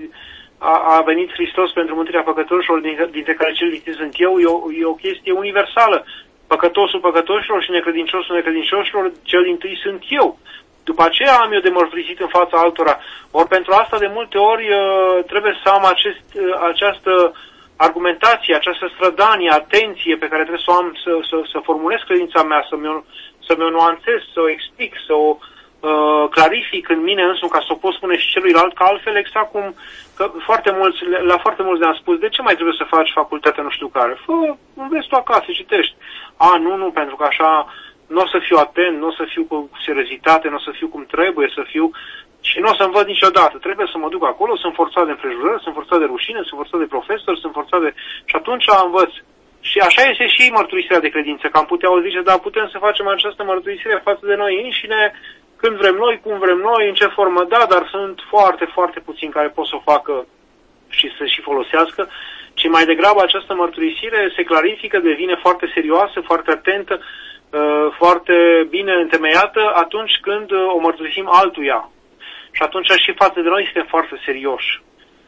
a, a venit Hristos pentru mântuirea păcătoșilor, dintre care cel vitin sunt eu, e o, e o chestie universală. Păcătosul păcătoșilor și necredinciosul necredincioșilor, cel dintâi sunt eu. După aceea am eu de mărturisit în fața altora. Ori pentru asta de multe ori trebuie să am acest, această argumentație, această strădanie, atenție pe care trebuie să o am, să, să, să formulez credința mea, să mi-o, să mi-o nuanțez, să o explic, să o uh, clarific în mine însumi ca să o pot spune și celuilalt, că altfel exact cum că foarte mulți, la foarte mulți le-am spus, de ce mai trebuie să faci facultatea nu știu care? Fă, înveți tu acasă, citești. A, nu, nu, pentru că așa nu o să fiu atent, nu o să fiu cu seriozitate, nu o să fiu cum trebuie să fiu și nu o să-mi văd niciodată. Trebuie să mă duc acolo, sunt forțat de împrejurări, sunt forțat de rușine, sunt forțat de profesori, sunt forțat de... Și atunci învăț. Și așa este și mărturisirea de credință, că am putea o zice, dar putem să facem această mărturisire față de noi înșine, când vrem noi, cum vrem noi, în ce formă, da, dar sunt foarte, foarte puțini care pot să o facă și să și folosească, ci mai degrabă această mărturisire se clarifică, devine foarte serioasă, foarte atentă, foarte bine întemeiată atunci când o mărturisim altuia. Și atunci și față de noi suntem foarte serioși.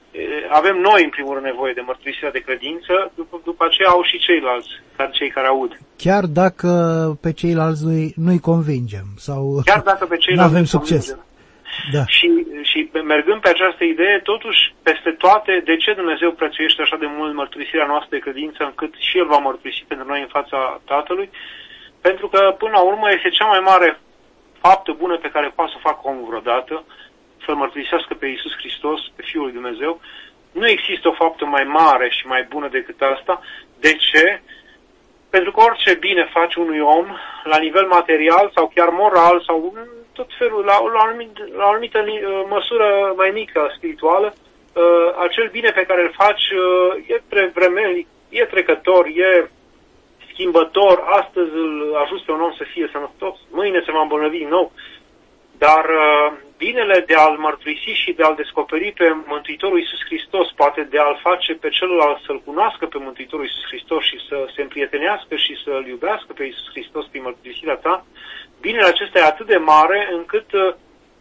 Avem noi, în primul rând, nevoie de mărturisirea de credință, după, după aceea au și ceilalți, cei care aud. Chiar dacă pe ceilalți nu-i, nu-i convingem sau Chiar dacă pe ceilalți nu avem succes. Da. Și, și mergând pe această idee, totuși, peste toate, de ce Dumnezeu prețuiește așa de mult mărturisirea noastră de credință, încât și El va mărturisi pentru noi în fața Tatălui? Pentru că, până la urmă, este cea mai mare faptă bună pe care poate să facă omul vreodată, să-L mărturisească pe Iisus Hristos, pe Fiul lui Dumnezeu. Nu există o faptă mai mare și mai bună decât asta. De ce? Pentru că orice bine faci unui om, la nivel material sau chiar moral sau tot felul, la, la, o, anumită, la o anumită măsură mai mică spirituală, acel bine pe care îl faci e vremelnic, e trecător, e schimbător, astăzi îl ajuți pe un om să fie sănătos, mâine se va îmbolnăvi din nou, dar uh, binele de a-L mărturisi și de a-L descoperi pe Mântuitorul Iisus Hristos, poate de a-L face pe celălalt să-L cunoască pe Mântuitorul Iisus Hristos și să se împrietenească și să-L iubească pe Iisus Hristos prin mărturisirea ta, binele acesta e atât de mare încât uh,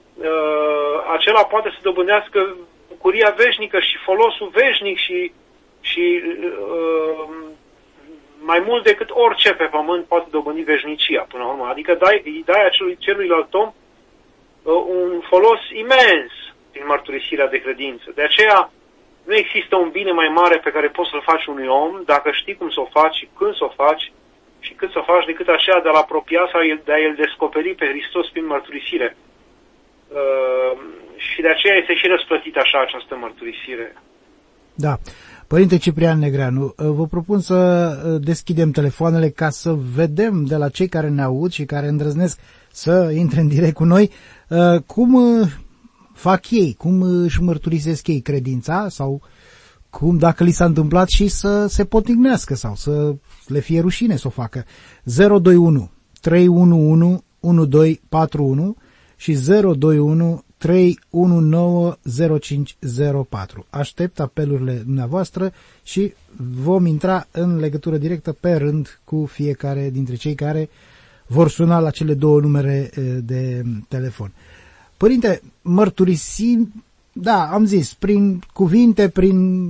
acela poate să dobândească bucuria veșnică și folosul veșnic și, și uh, mai mult decât orice pe pământ poate dobândi veșnicia până la urmă. Adică dai, îi dai acelui celuilalt om uh, un folos imens din mărturisirea de credință. De aceea nu există un bine mai mare pe care poți să-l faci unui om dacă știi cum să o faci și când să o faci și Și cât să o faci decât așa de a-L apropia sau de a-L descoperi pe Hristos prin mărturisire. Uh, și de aceea este și răsplătită așa această mărturisire. Da. Părinte Ciprian Negreanu, vă propun să deschidem telefoanele ca să vedem de la cei care ne aud și care îndrăznesc să intre în direct cu noi, cum fac ei, cum își mărturisesc ei credința sau cum, dacă li s-a întâmplat, și să se potignească sau să le fie rușine să o facă. zero doi unu trei unu unu unu doi patru unu și zero doi unu trei unu nouă zero cinci zero patru. Aștept apelurile dumneavoastră și vom intra în legătură directă pe rând cu fiecare dintre cei care vor suna la cele două numere de telefon. Părinte, mărturisim, da, am zis, prin cuvinte, prin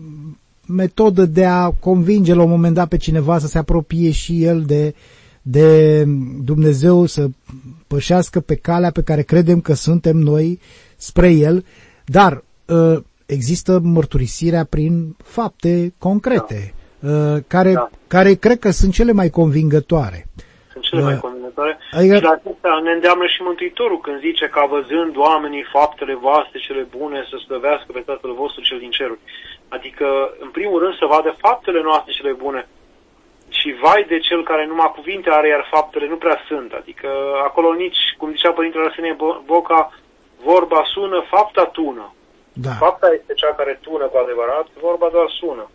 metodă de a convinge la un moment dat pe cineva să se apropie și el de, de Dumnezeu, să pășească pe calea pe care credem că suntem noi spre El, dar există mărturisirea prin fapte concrete, da. care, da. care cred că sunt cele mai convingătoare. Sunt cele mai convingătoare. Adică... Și la acesta ne îndeamnă și Mântuitorul când zice că văzând oamenii faptele voastre cele bune să slăvească pe Tatăl vostru cel din ceruri. Adică, în primul rând, să vadă faptele noastre cele bune. Și vai de cel care numai cuvinte are, iar faptele nu prea sunt. Adică acolo nici, cum zicea Părintele Arsenie Boca, vorba sună, fapta tună. Da. Fapta este cea care tună cu adevărat, vorba doar sună.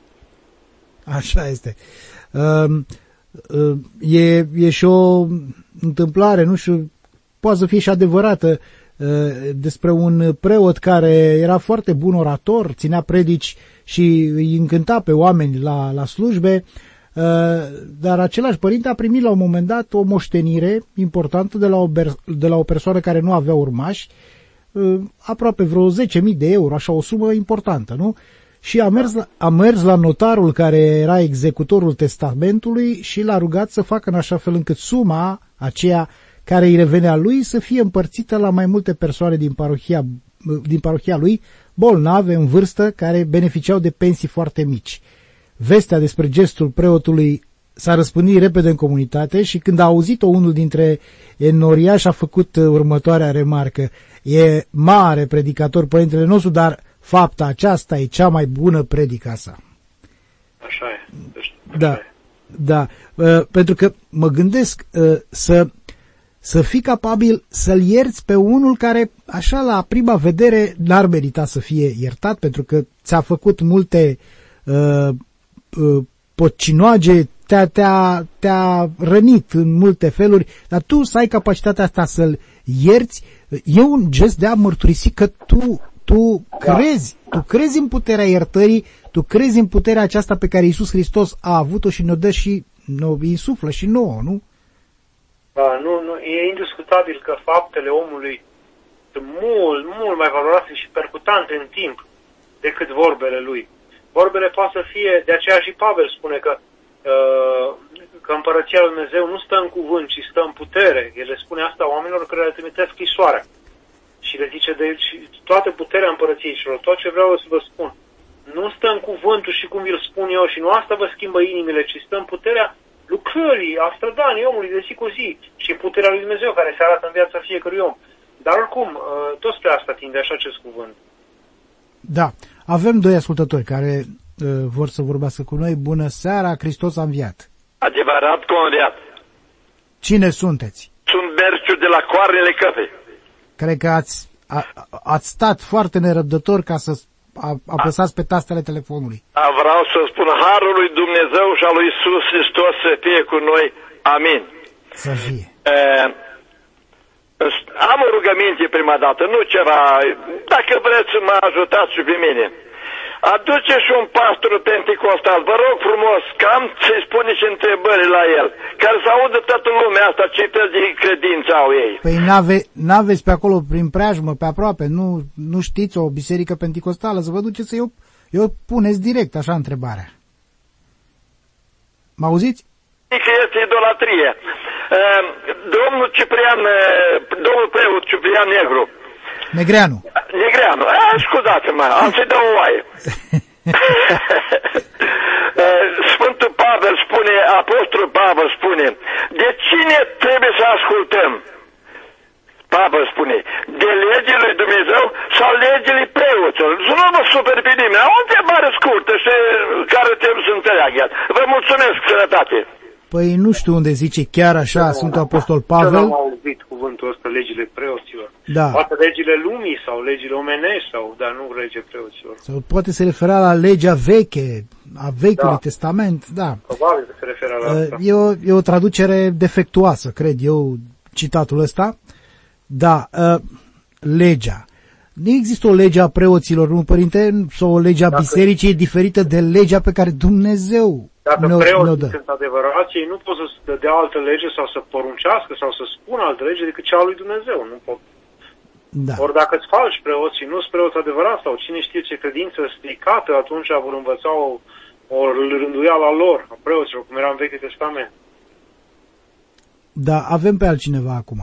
Așa este. Uh, uh, e, e și o întâmplare, nu știu, poate să fie și adevărată, uh, despre un preot care era foarte bun orator, ținea predici și îi încânta pe oameni la, la slujbe, dar același părinte a primit la un moment dat o moștenire importantă de la o, de la o persoană care nu avea urmași, aproape vreo zece mii de euro, așa o sumă importantă, nu? Și a mers, la, a mers la notarul care era executorul testamentului și l-a rugat să facă în așa fel încât suma aceea care îi revenea lui să fie împărțită la mai multe persoane din parohia, din parohia lui, bolnave, în vârstă, care beneficiau de pensii foarte mici. Vestea despre gestul preotului s-a răspândit repede în comunitate și când a auzit-o unul dintre enoriași a făcut următoarea remarcă: e mare predicator părintele nostru, dar fapta aceasta e cea mai bună predica sa. Așa e. Așa da, e. da. Uh, pentru că mă gândesc uh, să, să fii capabil să-l ierți pe unul care, așa la prima vedere, n-ar merita să fie iertat, pentru că ți-a făcut multe uh, pocinoage, te-a, te-a, te-a rănit în multe feluri, dar tu să ai capacitatea asta să-l ierți, e un gest de a mărturisi că tu, tu crezi, tu crezi în puterea iertării, tu crezi în puterea aceasta pe care Iisus Hristos a avut-o și ne-o dă și ne-o insuflă și nouă, nu? Da, nu, nu, e indiscutabil că faptele omului sunt mult, mult mai valoroase și percutante în timp decât vorbele lui. Vorbele poate să fie, de aceea și Pavel spune că, uh, că împărăția lui Dumnezeu nu stă în cuvânt, ci stă în putere. El le spune asta oamenilor care le trimite scrisoarea. Și le zice, deci, toată puterea împărăției celor, tot ce vreau să vă spun, nu stă în cuvântul și cum vi-l spun eu, și nu asta vă schimbă inimile, ci stă în puterea lucrării, a strădanii omului de zi cu zi și puterea lui Dumnezeu care se arată în viața fiecărui om. Dar oricum, uh, tot spre asta tinde așa acest cuvânt. Da. Avem doi ascultători care uh, vor să vorbească cu noi. Bună seara, Hristos a înviat. Adevărat că a înviat. Cine sunteți? Sunt Berciu de la Coarnele Căpei. Cred că ați, a, ați stat foarte nerăbdător ca să apăsați pe tastele telefonului. A, vreau să spun harul lui Dumnezeu și al lui Iisus Hristos să fie cu noi. Amin. Să fie. E, am o rugăminte prima dată, nu ceva, dacă vreți să mă ajutați și pe mine. Aduce și un pastor penticostal, vă rog frumos, cam să-i spuneți întrebări la el, care să audă toată lumea asta, ce fel de credință au ei. Păi n-ave, n-aveți pe acolo, prin preajmă, pe aproape, nu, nu știți o biserică penticostală, să vă duceți să eu, eu puneți direct așa întrebarea. Mă auziți? Că este idolatrie. Domnul Ciprian, domnul preot Ciprian Negru. Negreanu. Negreanu. A, scuzați-mă, am să-i dau o oaie. Sfântul Pavel spune spune, Apostolul Pavel spune, de cine trebuie să ascultăm? Pavel spune, de legile lui Dumnezeu sau legile preoților? Să nu vă superi pe nimeni. O întrebare scurtă și care trebuie să înțeleagă. Vă mulțumesc, sănătate. Păi nu știu unde zice chiar așa da, Sfântul Apostol Pavel. Eu n-am auzit cuvântul ăsta, legile preoților. Da. Poate legile lumii sau legile omenești, sau, dar nu legile preoților. Sau poate se refera la legea veche, a Vechiului Da. Testament, da. Probabil că se referă la asta. E o, e o traducere defectuoasă, cred eu, citatul ăsta. Da, legea. Nu există o lege a preoților, nu, părinte? Sau o lege a Dacă- bisericii diferită de legea pe care Dumnezeu Dacă ne-o, ne-o preoții dă. sunt adevărați, ei nu pot să dea altă lege sau să poruncească sau să spună altă lege decât cea a lui Dumnezeu. Nu pot. Da. Ori dacă îți falși preoții, nu sunt preoți adevărați sau cine știe ce credință stricată, atunci vor învăța o, o rânduială a lor, a preoților, cum era în Vechiul Testament. Da, avem pe altcineva acum.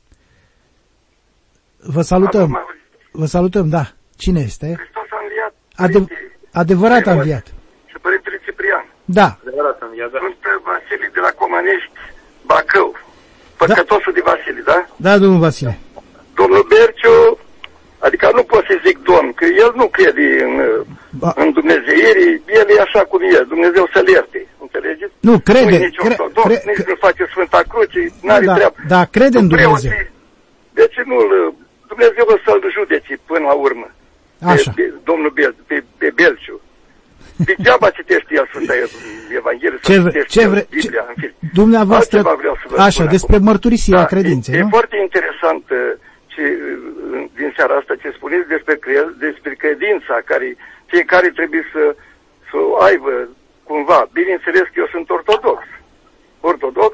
Vă salutăm. Vă salutăm, da. Cine este? Hristos a înviat. Adev- adevărat a înviat. Și Părintele Ciprian. Da. Adevărat, am da. Sunt Vasile de la Comănești, Bacău. Păcătosul de Vasile, da? Da, domnul Vasile. Domnul Berciu, adică nu pot să zic domn, că el nu crede în, Ba. în Dumnezeirii, el e așa cum e, Dumnezeu să-l ierte, înțelegeți? Nu, crede. Nu e nici cre- ortodox, cre- nici cre- nu face Sfânta Cruce, n-are da, treabă. da, crede în Dumnezeu. Preoții, deci nu-l, Dumnezeu o să-l judece până la urmă. Așa. Pe, pe, domnul Bel, pe, pe Belciu. Degeaba citește el Sfânta Evanghelie Ce, sau vre, citește ce el vre, Biblia, ce, în fine. dumneavoastră, Altceva vreau să vă așa, spun despre acum. mărturisirea Da, credinței, e, nu? e foarte interesant uh, ce, uh, din seara asta ce spuneți despre, cre- despre credința care fiecare trebuie să, să o aibă cumva. Bineînțeles că eu sunt ortodox. Ortodox,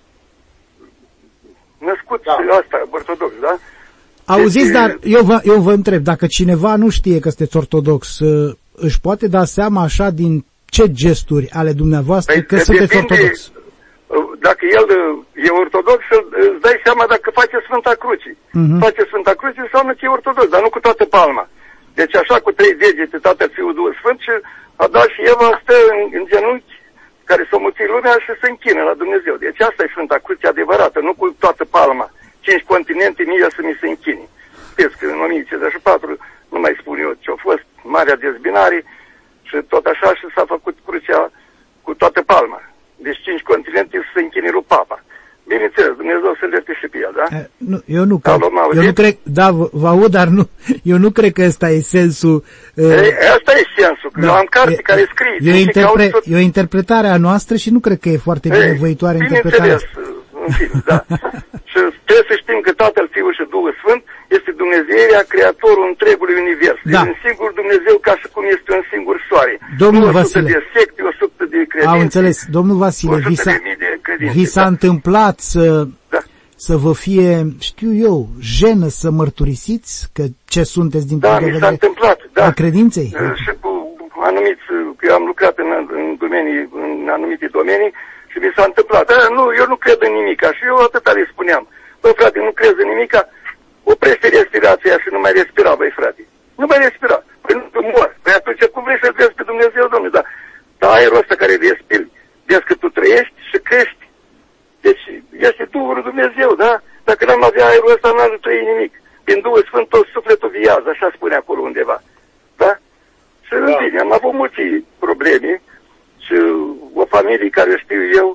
născut Da. asta, ortodox, da? Auziți, Deci, dar eu vă, eu vă întreb, dacă cineva nu știe că sunteți ortodox, uh, își poate da seama așa din ce gesturi ale dumneavoastră Păi, că sunteți depinde, ortodox? Dacă el uh, e ortodox, îl- îți dai seama dacă face Sfânta Cruce. Mhm. Face Sfânta Cruce înseamnă că e ortodox, dar nu cu toată palma. Deci așa cu trei degete, Tatăl, Fiul, Duhul Sfânt și Adam și Eva stă în, în genunchi care s-o muți lumea și se închină la Dumnezeu. Deci asta e Sfânta Cruce adevărată, nu cu toată palma. Cinci continente mie să mi se închine. Știți că în o mie cincizeci și patru, nu mai spun eu ce a fost, Marea Dezbinare și tot așa și s-a făcut crucea cu toată palma. Deci cinci continente să se închine lui Papa. Bineînțeles, Dumnezeu să le și pe el, da? Eh, Nu, eu nu cred. Alo, mă Eu nu auziți? cred, da, vă, vă aud, dar nu, eu nu cred că ăsta e sensul. Uh, Ei, asta e sensul, că eu am carte care scrie. e, o și interpre, caut tot- e o interpretare a noastră și nu cred că e foarte Ei, binevoitoare interpretarea bineînțeles, asta. în fine, da. Și trebuie să știm că Tatăl, Fiul și Duhul Sfânt este Dumnezeirea, Creatorul întregului univers. Da. E un singur Dumnezeu ca și cum este un singur soare. Domnul Nu o sută Vasile. de secte, o sută de credințe. Au înțeles, domnul Vasile, o sută vi s-a, de mii de credințe, vi s-a da. întâmplat să, Da. să vă fie, știu eu, jenă să mărturisiți că ce sunteți din Da, punct de mi s-a vedere întâmplat, da. al credinței? Uh, Și cu anumiți, că eu am lucrat în, în, domenii, în anumite domenii și mi s-a întâmplat. Da, nu, eu nu cred în nimica și eu atâta le spuneam. Bă, frate, nu crezi în nimica? Oprește respirația și nu mai respira, băi, frate. Nu mai respira. Păi nu mor. Păi atunci cum vrei să-L vezi pe Dumnezeu, Domnule? Da, dar aerul ăsta care respiri, vezi că tu trăiești și crești. Deci este Duhul lui Dumnezeu, da? Dacă n-am avea aerul ăsta, n-ar trăi nimic. Din Duhul Sfânt tot sufletul viază, așa spune acolo undeva. Da? Și în Da. fine, am avut multe probleme și o familie care știu eu,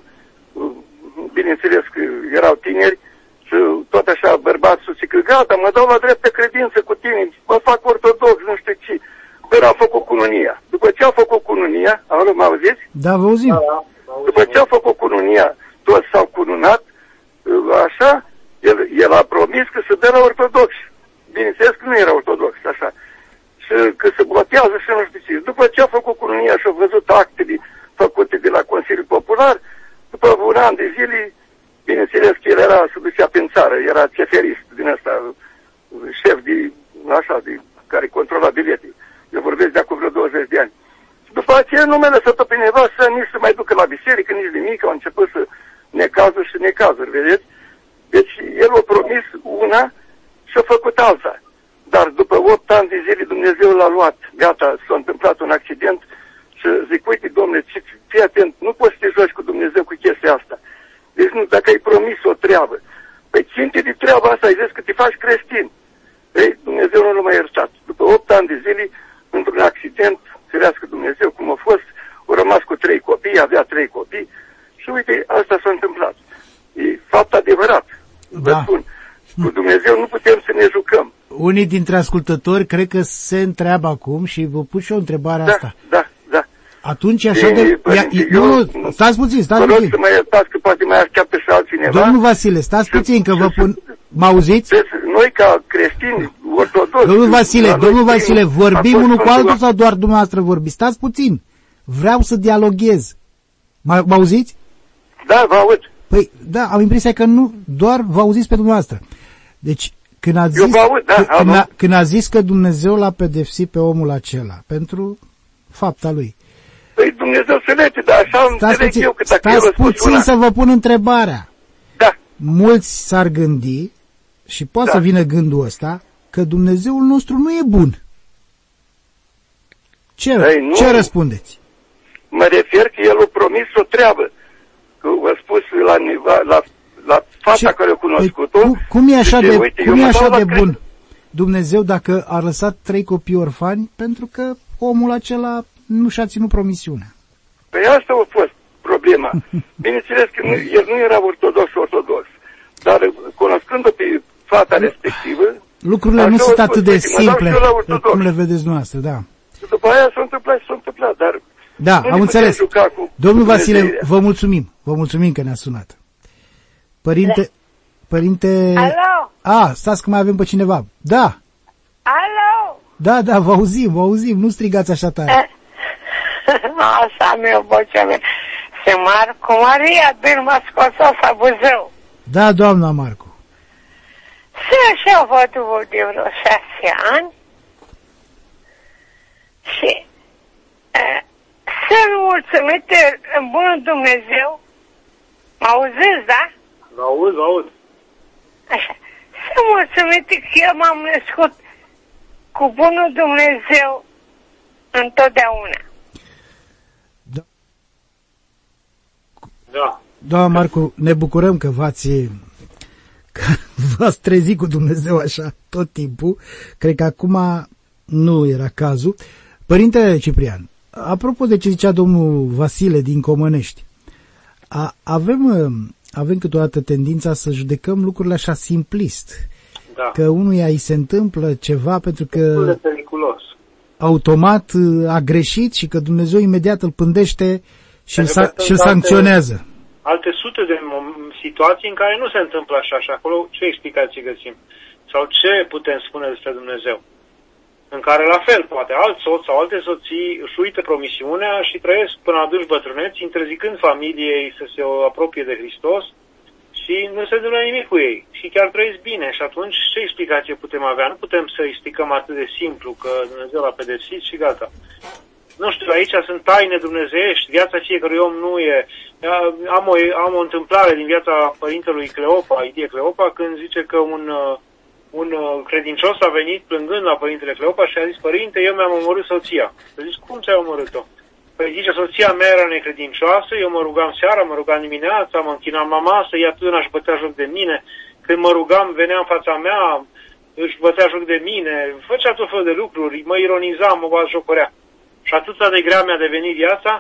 bineînțeles că erau tineri, și tot așa bărbatul zice că gata, mă dau la dreaptă credință cu tine, mă fac ortodox, nu știu ce. Dar am făcut cununia. După ce a făcut cununia, alo, mă auziți? Da, vă auzim. Da, da. După ce a făcut cununia, toți s-au cununat, așa, el, el a promis că se dă la ortodoxi. Bineînțeles că nu era ortodox, așa. Și că se blochează și nu știu ce. După ce a făcut cununia și a văzut actele făcute de la Consiliul Popular, după un an de zile, bineînțeles că el era, se ducea prin țară, era ceferist din ăsta, șef de, așa, de, care controla bilete. Eu vorbesc de acum vreo douăzeci de ani. Și după aceea nu mi-a lăsat-o pe nevastă nici să mai ducă la biserică, nici nimic, au început să necazuri și necazuri, vedeți? Deci el a promis una și a făcut alta. Dar după opt ani de zile Dumnezeu l-a luat. Gata, s-a întâmplat un accident Și zic, uite, domnule, fii atent, nu poți să te joci cu Dumnezeu cu chestia asta. Deci nu, dacă ai promis o treabă, păi ținte de treaba asta, ai zis că te faci creștin. Ei, Dumnezeu nu l-a mai iertat. După opt ani de zile, într-un accident, ferească Dumnezeu, cum a fost, a rămas cu trei copii, avea trei copii și uite, asta s-a întâmplat. E fapt adevărat. Da. Vă spun, cu Dumnezeu nu putem să ne jucăm. Unii dintre ascultători cred că se întreabă acum și vă pun și o întrebare Da, asta. da, da. Atunci așa Ei, de... părinte, Ia, eu- nu, stați puțin, stați Vă rog puțin. să mă iertați că poate mai așteaptă și altcineva. Domnul Vasile, stați puțin că vă pun... Mă auziți? Deci, noi ca creștini ortodoxi... Domnul Vasile, la noi domnul primul Vasile, a vorbim fost unul cu Sfântul altul sau doar dumneavoastră vorbiți? Stați puțin. Vreau să dialoghez. Mă mă auziți? Da, vă aud. Păi, da, am impresia că nu, doar vă auziți pe dumneavoastră. Deci, când a zis, vă aud, da, când, alo. a, când a zis că Dumnezeu l-a pedepsit pe omul acela pentru fapta lui. Păi Dumnezeu se lege, dar așa Stați înțeleg puțin, eu că dacă el a stați spus puțin una... să vă pun întrebarea. Da, Mulți s-ar gândi, și poate Da. să vină gândul ăsta, că Dumnezeul nostru nu e bun. Ce, Ei, nu. ce răspundeți? mă refer că el a promis o treabă. Că a spus la, la, la, la fata Ce- care a cunoscut-o... Păi, cum, cum e așa zice, de, uite, cum eu e mă așa dau la de cre- bun Dumnezeu dacă a lăsat trei copii orfani pentru că omul acela nu și-a ținut promisiunea? Păi asta a fost problema. Bineînțeles că nu, el nu era ortodox-ortodox, dar cunoscând-o pe fata respectivă, Lucrurile Așa nu au sunt spus, atât de uite, mă dau simple și eu la ortodox. cum le vedeți noastră, da. după aia s-a întâmplat și s-a întâmplat, dar Da, nu ne am înțeles. putem juca cu Domnul Vasile, Dumnezeirea. vă mulțumim. Vă mulțumim că ne-a sunat. Părinte, părinte... Alo? A, stați că mai avem pe cineva. Da, Alo? da, da, vă auzim, vă auzim. Nu strigați așa tare. Asta am eu vocea mea. Se Marcu Maria din Măscosoasa, Buzău. Da, doamna Marcu. Și așa văduvul de vreo șase ani și uh, sunt mulțumite în bunul Dumnezeu. Mă auziți, da? Vă aud, vă aud. Așa. Sunt mulțumite că eu m-am născut cu bunul Dumnezeu întotdeauna. Da. Doamna Marcu, ne bucurăm că v-ați, că v-ați trezit cu Dumnezeu așa tot timpul. Cred că acum nu era cazul. Părinte Ciprian, apropo de ce zicea domnul Vasile din Comănești, a, avem, avem câteodată tendința să judecăm lucrurile așa simplist. Da. Că unuia îi se întâmplă ceva pentru Destul că de periculos. automat a greșit și că Dumnezeu imediat îl pândește și îl, Pentru că sa- și îl sunt alte- sancționează. Alte sute de mom- situații în care nu se întâmplă așa și acolo ce explicații găsim? Sau ce putem spune despre Dumnezeu? În care la fel, poate alt soț sau alte soții își uită promisiunea și trăiesc până adânci bătrâneți, interzicând familiei să se apropie de Hristos și nu se întâmplă nimic cu ei. Și chiar trăiesc bine și atunci ce explicație putem avea? Nu putem să explicăm atât de simplu că Dumnezeu l-a pedepsit și gata. Nu știu, aici sunt taine dumnezeiești, viața fiecărui om nu e... Am o, am o întâmplare din viața părintelui Cleopa, Idie Cleopa, când zice că un, un credincios a venit plângând la părintele Cleopa și a zis, părinte, eu mi-am omorât soția. A zis, cum ți-ai omorât-o? Păi zice, soția mea era necredincioasă, eu mă rugam seara, mă rugam dimineața, mă închinam la masă, ea tânăr își bătea joc de mine, când mă rugam, venea în fața mea, își bătea joc de mine, făcea tot felul de lucruri, mă ironiza, mă batjocorea. Și atâta de grea mi-a devenit viața,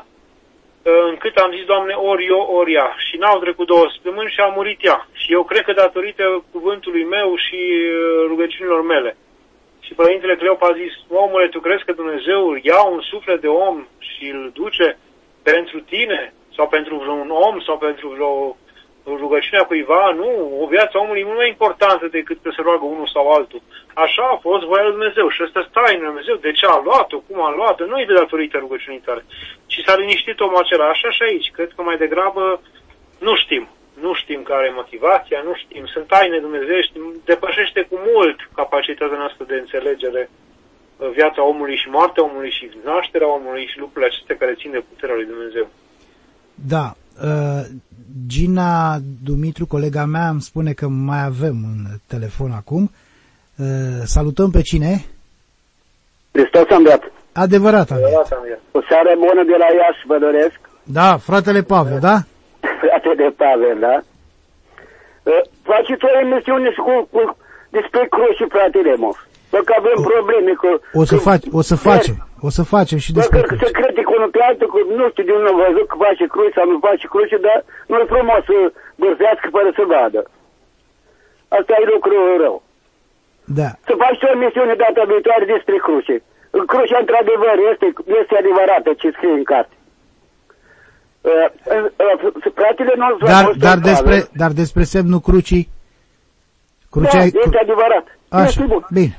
încât am zis, Doamne, ori eu, ori ea. Și n-au trecut două săptămâni și a murit ea. Și eu cred că datorită cuvântului meu și rugăciunilor mele. Și părintele Cleopa a zis, omule, tu crezi că Dumnezeu ia un suflet de om și îl duce pentru tine? Sau pentru vreun om? Sau pentru vreo rugăciunea cuiva? Nu, o viața omului e mult mai importantă decât că se roagă unul sau altul. Așa a fost voia lui Dumnezeu și ăsta stai în Dumnezeu. De ce a luat-o? Cum a luat-o? Nu e de datorită rugăciunii tale. Și s-a liniștit omul acela. Așa și aici. Cred că mai degrabă nu știm. Nu știm care e motivația, nu știm. Sunt taine dumnezeiești. Depășește cu mult capacitatea noastră de înțelegere viața omului și moartea omului și nașterea omului și lucrurile acestea care țin de puterea lui Dumnezeu. Da. Uh, Gina Dumitru, colega mea, îmi spune că mai avem un telefon acum. Uh, salutăm pe cine? Hristos a înviat. Adevărat, Anvia. O seară bună de la Iași, vă doresc. Da, fratele Pavel, da? Frate de Pavel, da? Faceți o emisiune și cu, cu, despre cruci, frate Remo. Bă, că avem o, probleme cu... O să, faci, o să facem, o să facem și despre cruci. Bă, că se critică unul pe altul, că nu știu de unde a văzut că face cruci sau nu face cruci, dar nu e frumos să bărzească fără să vadă. Asta e lucru rău. Da. Să faci o emisiune data viitoare despre cruci. Crucea, într-adevăr, este, este adevărată ce scrie în carte. Uh, uh, uh, fratele nostru dar, dar, despre, dar despre semnul crucii? Crucea da, e, este adevărat. Așa, este bun. Bine.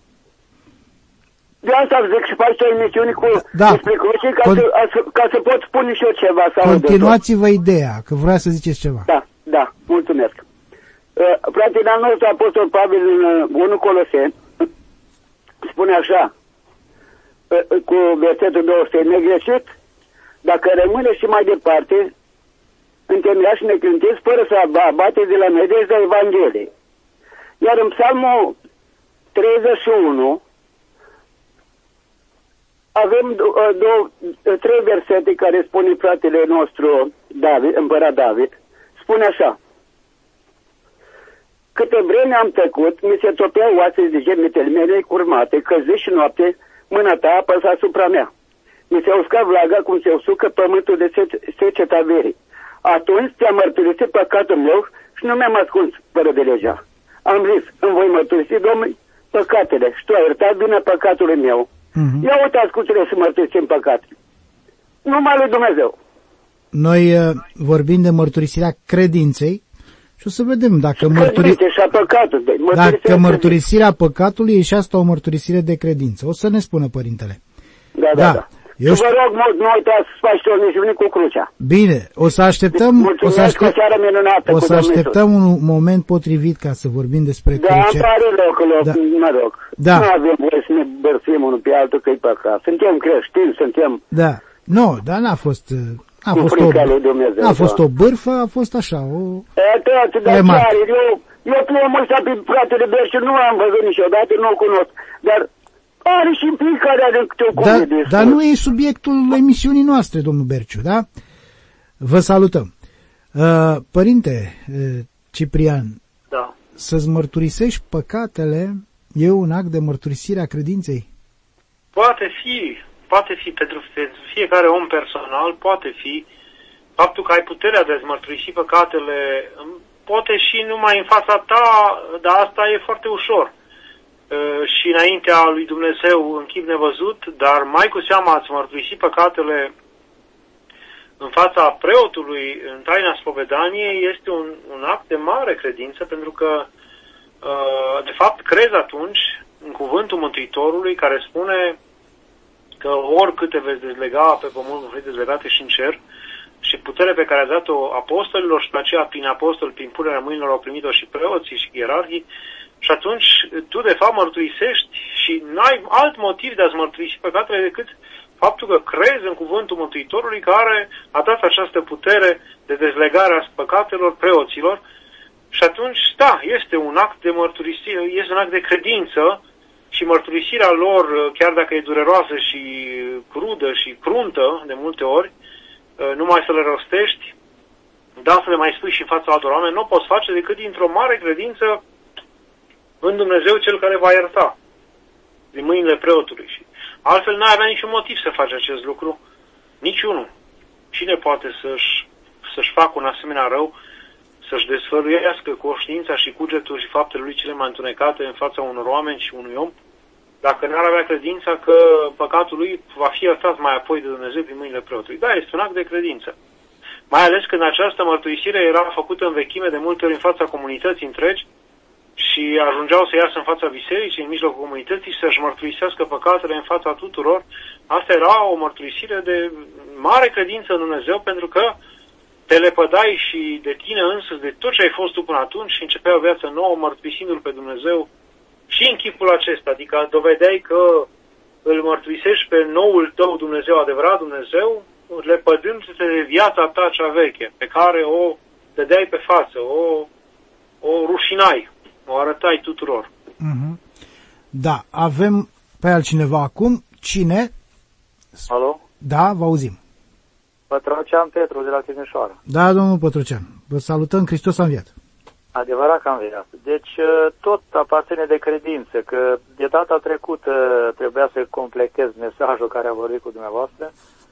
De asta zic și faci o emisiune cu da. despre crucii ca, Con... să, ca să pot spune și eu ceva. Sau Continuați-vă ideea, că vreau să ziceți ceva. Da, da, mulțumesc. Uh, fratele nostru, Apostol Pavel, în uh, unu Coloseni, spune așa, uh, cu versetul două sute, negreșit, dacă rămâne și mai departe, întemeiați și neclintiți, fără să abateți de la nădejdea Evangheliei. Iar în Psalmul treizeci și unu, avem două, două, trei versete care spune fratele nostru, David, împărat David, spune așa, câte vreme am tăcut, mi se topeau oasele de gemetele mele curmate, că zi și noapte mâna ta apăsa asupra mea. Mi se usca vlaga cum se usucă pământul de seceta verii. Atunci ți-am mărturisit păcatul meu și nu mi-am ascuns fără de legea. Am zis, îmi voi mărturisi, Domnului, păcatele și tu ai iertat bine păcatului meu. Uh-huh. Ia uite, ascultă-le să mărturisim păcatele. Numai lui Dumnezeu. Noi uh, vorbim de mărturisirea credinței și o să vedem dacă, mărturi... păcatul, dacă mărturisirea păcatului e și asta o mărturisire de credință. O să ne spună Părintele. Da, da, da. da. Eu vă rog mult, nu uitați să faceți o emisiune cu crucea. Bine, o să așteptăm, o să, aștept, o să așteptăm un moment potrivit ca să vorbim despre da, cruce. Da, îmi pare rău că da. mă rog. Da. Nu avem voie să ne bărfim unul pe altul că e păcat. Suntem creștini, suntem... Da, nu, dar n-a fost... A fost, o, Dumnezeu, a fost da. o bârfă, a fost așa, o... E, tot, dar chiar, eu, eu plămă ăsta pe fratele Berciu, nu am văzut niciodată, nu-l cunosc, dar... Are și fiecare are câte o da, de Dar nu e subiectul emisiunii noastre, domnul Berciu, da? Vă salutăm. Uh, părinte uh, Ciprian, da. Să-ți mărturisești păcatele e un act de mărturisire a credinței? Poate fi, poate fi pentru fiecare om personal, poate fi. Faptul că ai puterea de a-ți mărturisi păcatele, poate și numai în fața ta, dar asta e foarte ușor. Și înaintea lui Dumnezeu în chip nevăzut, dar mai cu seama ați mărturisi păcatele în fața preotului în taina spovedaniei este un, un act de mare credință, pentru că de fapt crezi atunci în cuvântul Mântuitorului care spune că oricât te veți dezlega pe pământ, vă veți dezlegate și în cer, și puterea pe care a dat-o apostolilor și pe aceea prin apostol, prin punerea mâinilor au primit-o și preoții și ierarhii. Și atunci tu de fapt mărturisești și n-ai alt motiv de a-ți mărturisi păcatele decât faptul că crezi în cuvântul Mântuitorului care a dat această putere de dezlegare a păcatelor preoților. Și atunci, da, este un act de mărturisire, este un act de credință și mărturisirea lor, chiar dacă e dureroasă și crudă și cruntă de multe ori, numai să le rostești, da, să le mai spui și în fața altor oameni, nu o poți face decât dintr-o mare credință în Dumnezeu cel care va ierta din mâinile preotului. Și altfel n-ai avea niciun motiv să faci acest lucru, niciunul. Cine poate să-și, să-și facă un asemenea rău, să-și desfăluiască conștiința și cugetul și faptele lui cele mai întunecate în fața unor oameni și unui om, dacă n-ar avea credința că păcatul lui va fi iertat mai apoi de Dumnezeu prin mâinile preotului. Da, este un act de credință. Mai ales când această mărturisire era făcută în vechime de multe ori în fața comunității întregi, și ajungeau să iasă în fața bisericii, în mijlocul comunității, să-și mărturisească păcatele în fața tuturor. Asta era o mărturisire de mare credință în Dumnezeu, pentru că te lepădai și de tine însuți, de tot ce ai fost tu până atunci și începea o viață nouă, mărturisindu-L pe Dumnezeu și în chipul acesta. Adică dovedeai că îl mărturisești pe noul tău Dumnezeu, adevărat Dumnezeu, lepădându-te de viața ta cea veche, pe care o dădeai pe față, o, o rușinai. O arătai tuturor. Uh-huh. Da, avem pe altcineva acum. Cine? Alo? Da, vă auzim. Pătrocean Petru de la Timișoara. Da, domnul Pătrucean, vă salutăm, Hristos a înviat. Adevărat că am înviat. Deci tot aparține de credință, că de data trecută trebuia să completez mesajul care a vorbit cu dumneavoastră.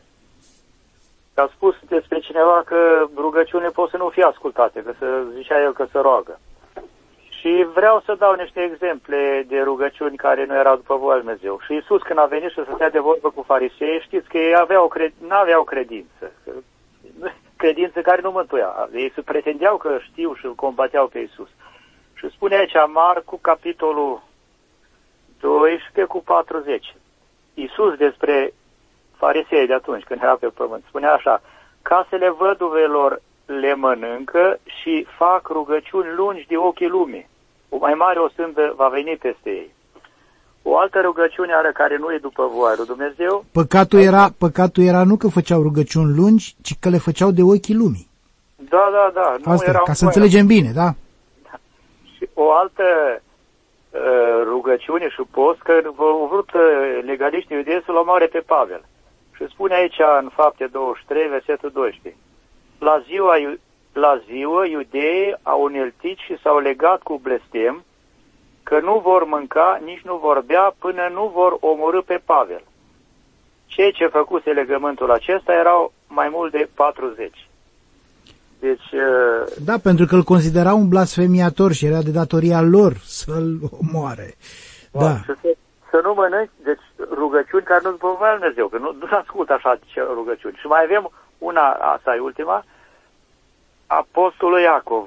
A spus despre cineva că rugăciunile pot să nu fie ascultate, că să zicea el că se roagă. Și vreau să dau niște exemple de rugăciuni care nu erau după voia lui Dumnezeu. Și Iisus, când a venit și să stea de vorbă cu farisei, știți că ei aveau cred... n-aveau credință. Credință care nu mântuia. Ei se pretendeau că știu și îl combateau pe Iisus. Și spune aici Marcu, capitolul doisprezece cu patruzeci. Iisus despre farisei de atunci, când era pe pământ, spunea așa: casele văduvelor le mănâncă și fac rugăciuni lungi de ochii lumii. O mai mare osândă va veni peste ei. O altă rugăciune are care nu e după voia lui Dumnezeu. Păcatul era, păcatul era nu că făceau rugăciuni lungi, ci că le făceau de ochii lumii. Da, da, da. Nu asta, erau ca să înțelegem bine, da? da. Și o altă uh, rugăciune și post, că au vrut uh, legaliștii iudei să-l omoare pe Pavel. Și spune aici în Fapte douăzeci și trei, versetul doisprezece. La ziua, la ziua iudeii au uneltit și s-au legat cu blestem că nu vor mânca, nici nu vor bea, până nu vor omorî pe Pavel. Cei ce făcuse legământul acesta erau mai mult de patruzeci. Deci... Da, pentru că îl considerau un blasfemiator și era de datoria lor să-l omoare. Da. da. Să, să nu mănânci, deci rugăciuni care nu după voia lui Dumnezeu, că nu, nu ascultă așa rugăciuni. Și mai avem una, asta e ultima, Apostolul Iacov.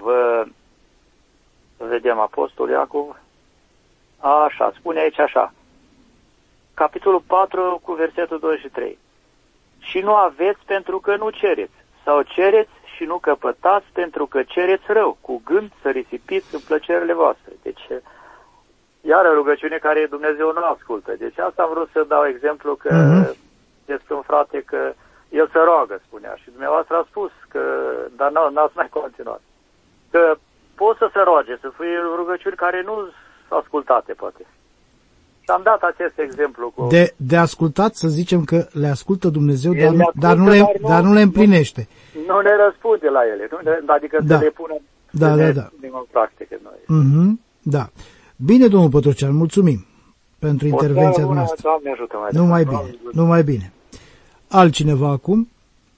Vedem Apostolul Iacov. Așa, spune aici așa. Capitolul patru cu versetul douăzeci și trei. Și nu aveți pentru că nu cereți, sau cereți și nu căpătați pentru că cereți rău, cu gând să risipiți în plăcerile voastre. Deci, iară rugăciune care Dumnezeu nu ascultă. Deci asta am vrut să dau exemplu că uh-huh. este un frate că el se roagă, spunea, și dumneavoastră a spus că, dar n-ați mai continuat, că poți să se roage, să fie rugăciuni care nu sunt ascultate, poate. Și am dat acest exemplu. Cu... De, de ascultat, să zicem că le ascultă Dumnezeu, dar, ascultă, dar, nu le, dar, nu, dar nu le împlinește. Nu, nu ne răspunde la ele, nu ne, adică da. să le pună da, da, ne, da. în practică noi. Mm-hmm, da. Bine, domnul Pătrucean, mulțumim pentru intervenția bună, noastră. Doamne ajută mai nu mai bine, nu mai bine. Altcineva acum?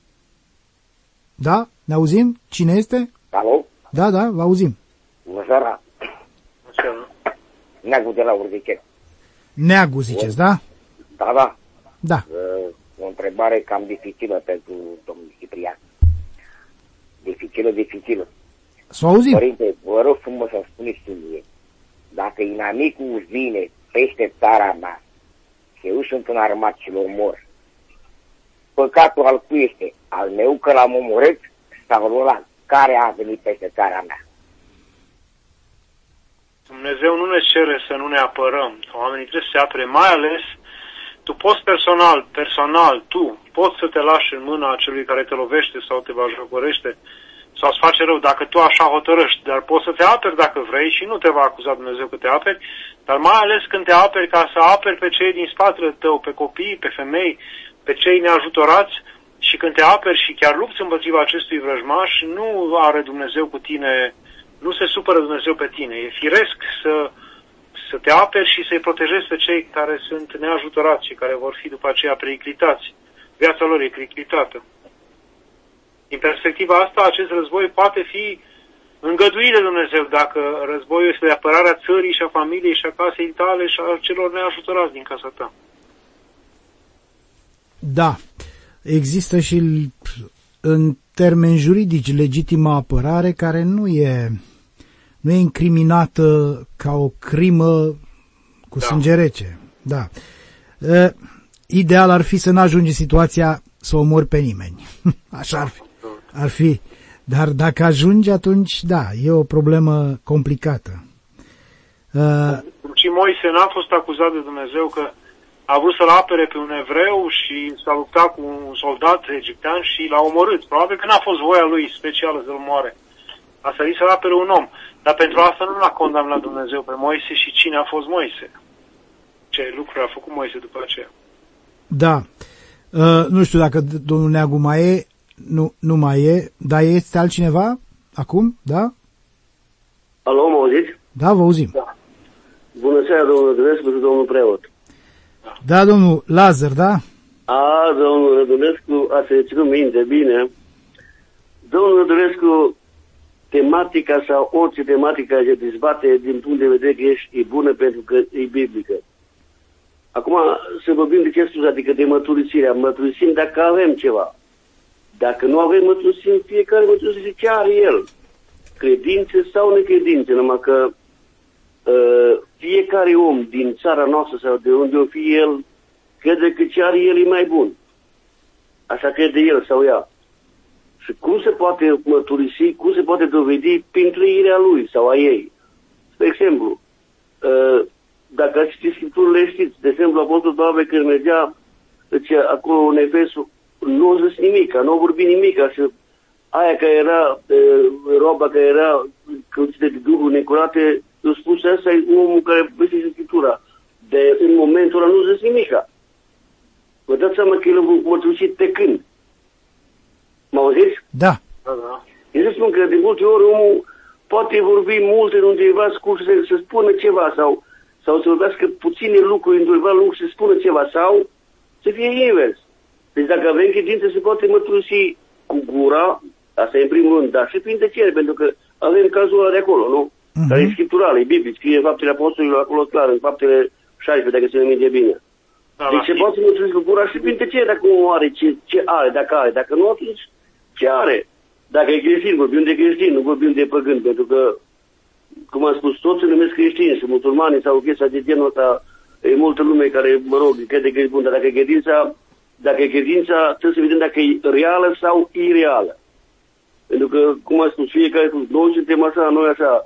Da? Ne auzim? Cine este? Alo? Da, da, vă auzim. Bună seara. Neagu de la Urzichel. Neagu, ziceți, da? Da, da. Da. O întrebare cam dificilă pentru domnul Ciprian. Dificilă, dificilă. Să o auzim. Părinte, vă rog frumos să spuneți mie, dacă inamicul vine peste țara mea și eu sunt înarmat și îl omor, păcatul al cui este? Al meu că l-am omorât sau ăla care a venit peste țara mea? Dumnezeu nu ne cere să nu ne apărăm. Oamenii trebuie să se apere, mai ales tu poți personal, personal, tu poți să te lași în mâna acelui care te lovește sau te bajocorește sau îți face rău dacă tu așa hotărăști, dar poți să te aperi dacă vrei și nu te va acuza Dumnezeu că te aperi, dar mai ales când te aperi ca să aperi pe cei din spatele tău, pe copii, pe femei, pe cei neajutorați, și când te aperi și chiar lupți împotriva acestui vrăjmaș, nu are Dumnezeu cu tine, nu se supără Dumnezeu pe tine. E firesc să, să te aperi și să-i protejezi pe cei care sunt neajutorați și care vor fi după aceea periclitați. Viața lor e periclitată. Din perspectiva asta, acest război poate fi îngăduit de Dumnezeu dacă războiul este de apărarea țării și a familiei și a casei tale și a celor neajutorați din casa ta. Da. Există și în termeni juridici legitima apărare care nu e, nu e incriminată ca o crimă cu da. sânge rece. Da. E, ideal ar fi să nu ajungi în situația să omori pe nimeni. Așa ar fi. Ar fi. Dar dacă ajungi, atunci, da, e o problemă complicată. Uh, și Moise n-a fost acuzat de Dumnezeu că a vrut să-l apere pe un evreu și s-a luptat cu un soldat egiptean și l-a omorât. Probabil că n-a fost voia lui specială să-l moare. A sărit să-l apere un om. Dar pentru asta nu l-a condamnat Dumnezeu pe Moise și cine a fost Moise. Ce lucruri a făcut Moise după aceea. Da. Uh, nu știu dacă domnul Neagu mai e, nu, nu mai e, dar este altcineva acum, da? Alo, mă auziți? Da, vă auzim. Da. Bună seara, domnul Rădulescu și domnul preot. Da, domnul Lazar, da? A, domnul Rădulescu, ați ținut minte, bine. Domnul Rădulescu, tematica sau orice tematică se dezbate din punct de vedere că ești, e bună pentru că e biblică. Acum să vorbim de ce spus, adică de mărturisirea. Mărturisim dacă avem ceva. Dacă nu avem mărturisim, fiecare mărturisim ce are el. Credințe sau necredințe, numai că uh, fiecare om din țara noastră sau de unde o fi el, crede că ce are el e mai bun. Așa crede el sau ea. Și cum se poate mărturisi, cum se poate dovedi prin trăirea lui sau a ei. Spre exemplu, uh, dacă ați citit Scripturile, știți, de exemplu, Apostolul Pavel când mergea deci, acolo în Efesul, nu a zis nimica, nu a vorbit nimica și aia care era, e, roba care era căuțită de Duhul necurate, i-a spus asta e omul care vestește Scriptura. De în momentul ăla nu a zis nimica. Vă dați seama că el a mărturisit pe când? Mă auziți? Da. Da, da. Eu să spun că de multe ori omul poate vorbi multe în undeva scurs să, să spună ceva sau sau să vorbească puține lucruri undeva lung să spună ceva sau să fie invers. Deci dacă avem credință se poate mărturisi cu gura, asta e în primul rând, dar și prin tăcere, pentru că avem cazul ăla de acolo, nu? Uh-huh. Care e scriptural, e biblic, scrie în Faptele Apostolilor acolo clar, în Faptele șaisprezece, dacă se numite bine. Da, deci se poate mărturisi cu gura și prin tăcere dacă omul are ce, ce are, dacă are, dacă nu atunci ce are. Dacă e creștin, vorbim de creștin, nu vorbim de păgân, pentru că cum am spus, toți se numesc creștini și musulmani sau chestia de genul ăsta, e multă lume care, mă rog, crede că e bun, dar dacă e credința, dacă e credința, trebuie să vedem dacă e reală sau ireală. Pentru că, cum am spus, fiecare spus, noi suntem așa, noi așa.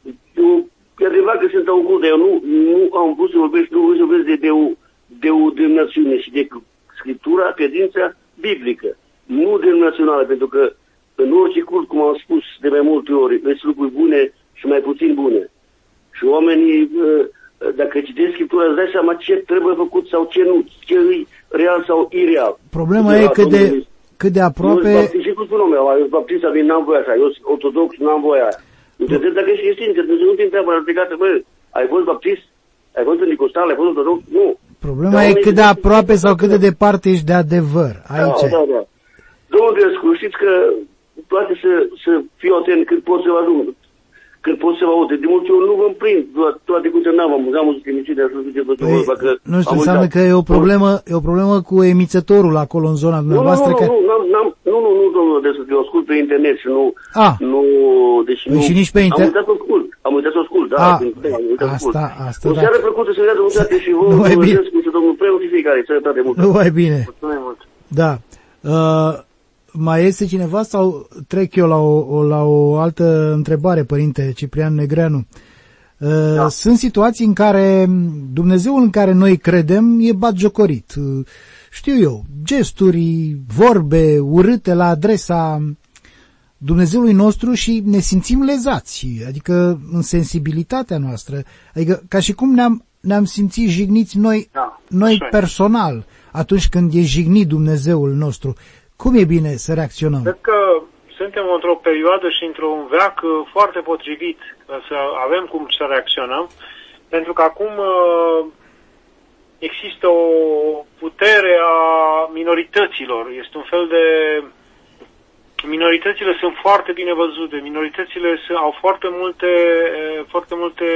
Eu, e adevărat că sunt un cult, dar eu nu, nu am vrut să vorbesc, nu vreau să vorbesc de, de, o, de o denominațiune și de Scriptura, credința biblică, nu denominațională, pentru că în orice cult, cum am spus de mai multe ori, sunt lucruri bune și mai puțin bune. Și oamenii, dacă citesc Scriptura, îți dai seama ce trebuie făcut sau ce nu, ce e real sau ireal. Problema de e cât de, cât de aproape... Eu sunt și cu spunul meu, eu sunt baptist, n-am voie așa, eu sunt ortodox, n-am voie aia. Nu te întreb dacă ești creștin, că Dumnezeu nu te întreabă la judecată, bă, ai fost baptist? Ai fost pentecostal? Ai fost ortodox? Nu. Problema e cât de aproape sau cât de departe ești de adevăr. Aici da, da, da. Domnul Drescu, știți că poate să, să fiu atent când pot să vă ajung. Când pot să vă aud. De multe ori nu vă împrind toate cum n-am amuzat, am zis emisiunea așa să vă păi, că nu știu, înseamnă că e o problemă, e o problemă cu emițătorul acolo în zona dumneavoastră. Nu, nu, că... nu, nu, nu, nu, nu, domnul Drescu, eu ascult pe internet și nu... Ah. Nu, deci păi nu... și nici pe internet? Am uitat să ascult, am uitat să ascult, da. Ah, am uitat să asta, ascult. asta, o da. seară plăcută să vedea dumneavoastră și vouă, domnul Drescu și domnul preot și fiecare, sănătate multă. Nu mai bine. Mulțumim mult. Da. Uh, mai este cineva sau trec eu la o, la o altă întrebare, părinte Ciprian Negreanu? Uh, da. Sunt situații în care Dumnezeul în care noi credem e batjocorit. Uh, știu eu, gesturi, vorbe urâte la adresa Dumnezeului nostru și ne simțim lezați, adică în sensibilitatea noastră, adică ca și cum ne-am, ne-am simțit jigniți noi, da, noi personal atunci când e jignit Dumnezeul nostru. Cum e bine să reacționăm? Cred că suntem într-o perioadă și într-un veac foarte potrivit să avem cum să reacționăm, pentru că acum există o putere a minorităților. Este un fel de... Minoritățile sunt foarte bine văzute, minoritățile au foarte multe, foarte multe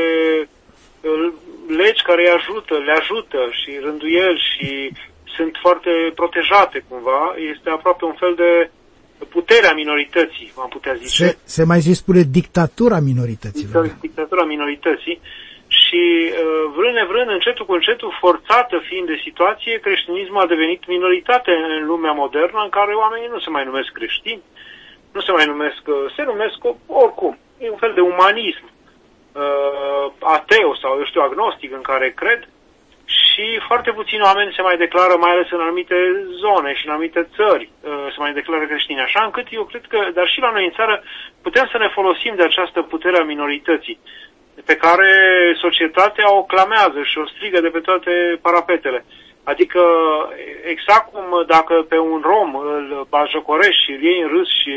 legi care îi ajută, le ajută și rânduieli și sunt foarte protejate cumva. Este aproape un fel de puterea minorității, am putea zice. Se, se mai zi spune dictatura minorităților. Dictatura minorității. Și vrând nevrând, încetul cu încetul, forțată fiind de situație, creștinismul a devenit minoritate în lumea modernă, în care oamenii nu se mai numesc creștini, nu se mai numesc, se numesc oricum. E un fel de umanism uh, ateu sau, eu știu, agnostic în care cred și foarte puțini oameni se mai declară, mai ales în anumite zone și în anumite țări, uh, se mai declară creștini. Așa încât eu cred că, dar și la noi în țară, putem să ne folosim de această putere a minorității, pe care societatea o clamează și o strigă de pe toate parapetele. Adică, exact cum dacă pe un rom îl bajocorești și îl iei în râs și...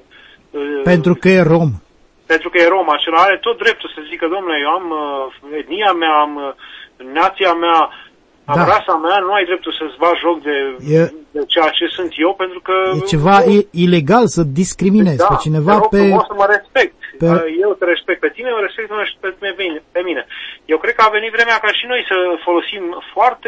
Pentru că e rom. Pentru că e rom, acela are tot dreptul să zică, domnule, eu am uh, etnia mea, am uh, nația mea, am da. rasa mea, nu ai dreptul să-ți bagi joc de, e... de ceea ce sunt eu, pentru că... E ceva eu... ilegal să discriminezi da, pe cineva te rog pe... frumos să mă respect. Pe... Eu te respect pe tine, eu respect pe mine, pe mine. Eu cred că a venit vremea ca și noi să folosim foarte...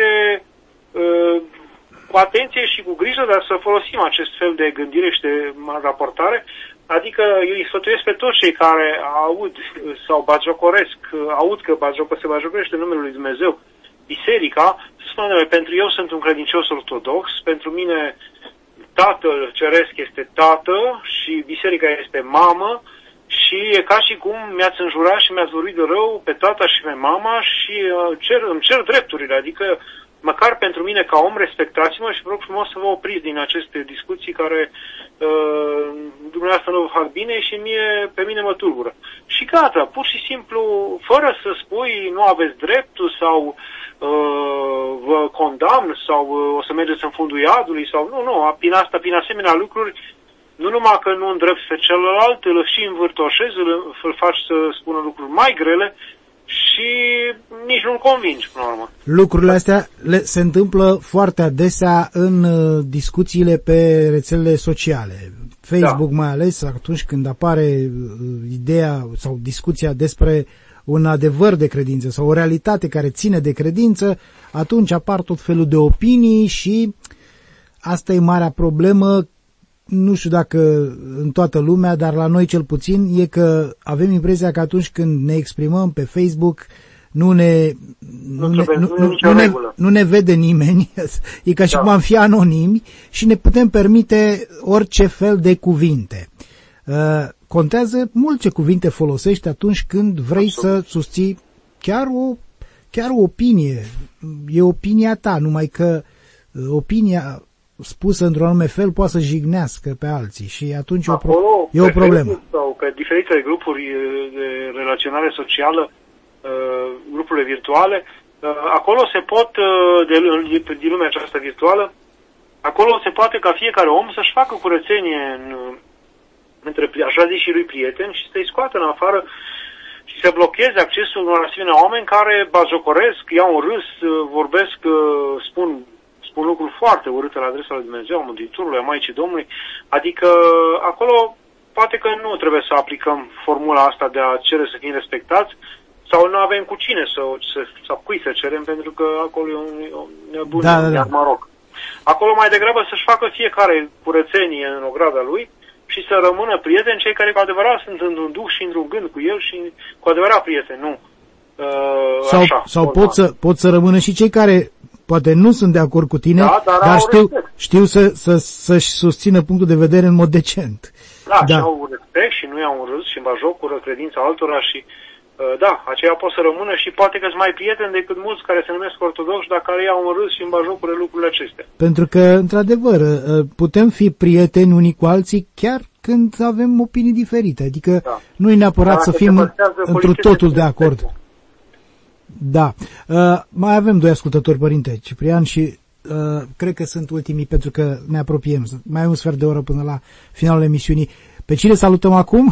Uh, cu atenție și cu grijă, dar să folosim acest fel de gândire și de raportare. Adică eu îi sfătuiesc pe toți cei care aud sau bagiocoresc, aud că bagioc, se bagiocorește numele lui Dumnezeu, biserica, să spunem, pentru eu sunt un credincios ortodox, pentru mine Tatăl Ceresc este tată și biserica este mamă și e ca și cum mi-ați înjurat și mi-ați vorbit de rău pe tata și pe mama și cer, îmi cer drepturile, adică măcar pentru mine ca om respectați-mă și vă rog frumos să vă opriți din aceste discuții care uh, dumneavoastră nu vă fac bine și mie, pe mine mă tulbură. Și gata, pur și simplu, fără să spui nu aveți dreptul sau uh, vă condamn sau uh, o să mergeți în fundul iadului sau nu, nu, prin asta, prin asemenea lucruri, nu numai că nu îndrepți pe celălalt, îl și învârtoșezi, îl, îl faci să spună lucruri mai grele, și nici nu-l convingi, până la urmă. Lucrurile astea le, se întâmplă foarte adesea în uh, discuțiile pe rețelele sociale. Facebook da. mai ales atunci când apare uh, ideea sau discuția despre un adevăr de credință sau o realitate care ține de credință, atunci apar tot felul de opinii și asta e marea problemă. Nu știu dacă în toată lumea, dar la noi cel puțin, e că avem impresia că atunci când ne exprimăm pe Facebook nu ne, nu, nu, ne, nu, nu, nu, ne, nu ne vede nimeni, e ca și da. cum am fi anonimi și ne putem permite orice fel de cuvinte. Uh, contează mult ce cuvinte folosești atunci când vrei Absolut. să susții chiar o, chiar o opinie. E opinia ta, numai că opinia spusă într-un anume fel poate să jignească pe alții și atunci Acolo, o, pro- e o problemă. Sau pe diferite grupuri de relaționare socială, grupurile virtuale, acolo se pot, de, din lumea aceasta virtuală, acolo se poate ca fiecare om să-și facă curățenie în, între, așa zis, și lui prieteni și să-i scoată în afară și să blocheze accesul unor asemenea oameni care bajocoresc, iau un râs, vorbesc, spun un lucru foarte urât la adresa lui Dumnezeu, a Mântuitorului, a Maicii Domnului, adică acolo poate că nu trebuie să aplicăm formula asta de a cere să fim respectați sau nu avem cu cine să, să, să cui să cerem, pentru că acolo e un, un nebun, da, da, da. iar Maroc. Acolo mai degrabă să-și facă fiecare curățenie în ograda lui și să rămână prieteni cei care cu adevărat sunt într-un duh și într-un gând cu el și cu adevărat prieteni, nu. Uh, sau așa, sau pot să, pot să rămână și cei care poate nu sunt de acord cu tine, da, dar, dar știu, știu să, să, să-și susțină punctul de vedere în mod decent. Da, da. Și au respect și nu iau un râs și bajocură credința altora și uh, da, aceia pot să rămână și poate că sunt mai prieteni decât mulți care se numesc ortodoxi, dar care iau un râs și bajocură lucrurile acestea. Pentru că, într-adevăr, putem fi prieteni unii cu alții chiar când avem opinii diferite, adică da. nu e neapărat da, să fim întru totul de acord. Da. Uh, mai avem doi ascultători, părinte Ciprian, și uh, cred că sunt ultimii pentru că ne apropiem. Mai ai un sfert de oră până la finalul emisiunii. Pe cine salutăm acum?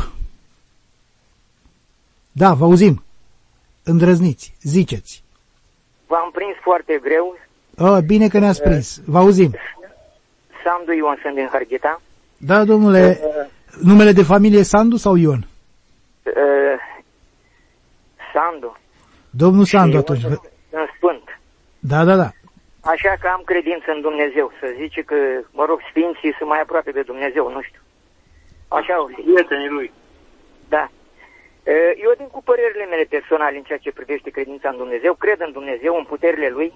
Da, vă auzim. Îndrăzniți, ziceți. V-am prins foarte greu. Oh, bine că ne-ați prins. Vă auzim. Sandu Ion, sunt din Harghita. Da, domnule, uh, numele de familie Sandu sau Ion? Uh, Sandu. Domnul Sandu, atunci. În Sfânt. Da, da, da. Așa că am credință în Dumnezeu. Să zice că, mă rog, sfinții sunt mai aproape de Dumnezeu, nu știu. Așa o fi. Prietenii lui. Da. Eu din cu părerile mele personale în ceea ce privește credința în Dumnezeu, cred în Dumnezeu, în puterile Lui.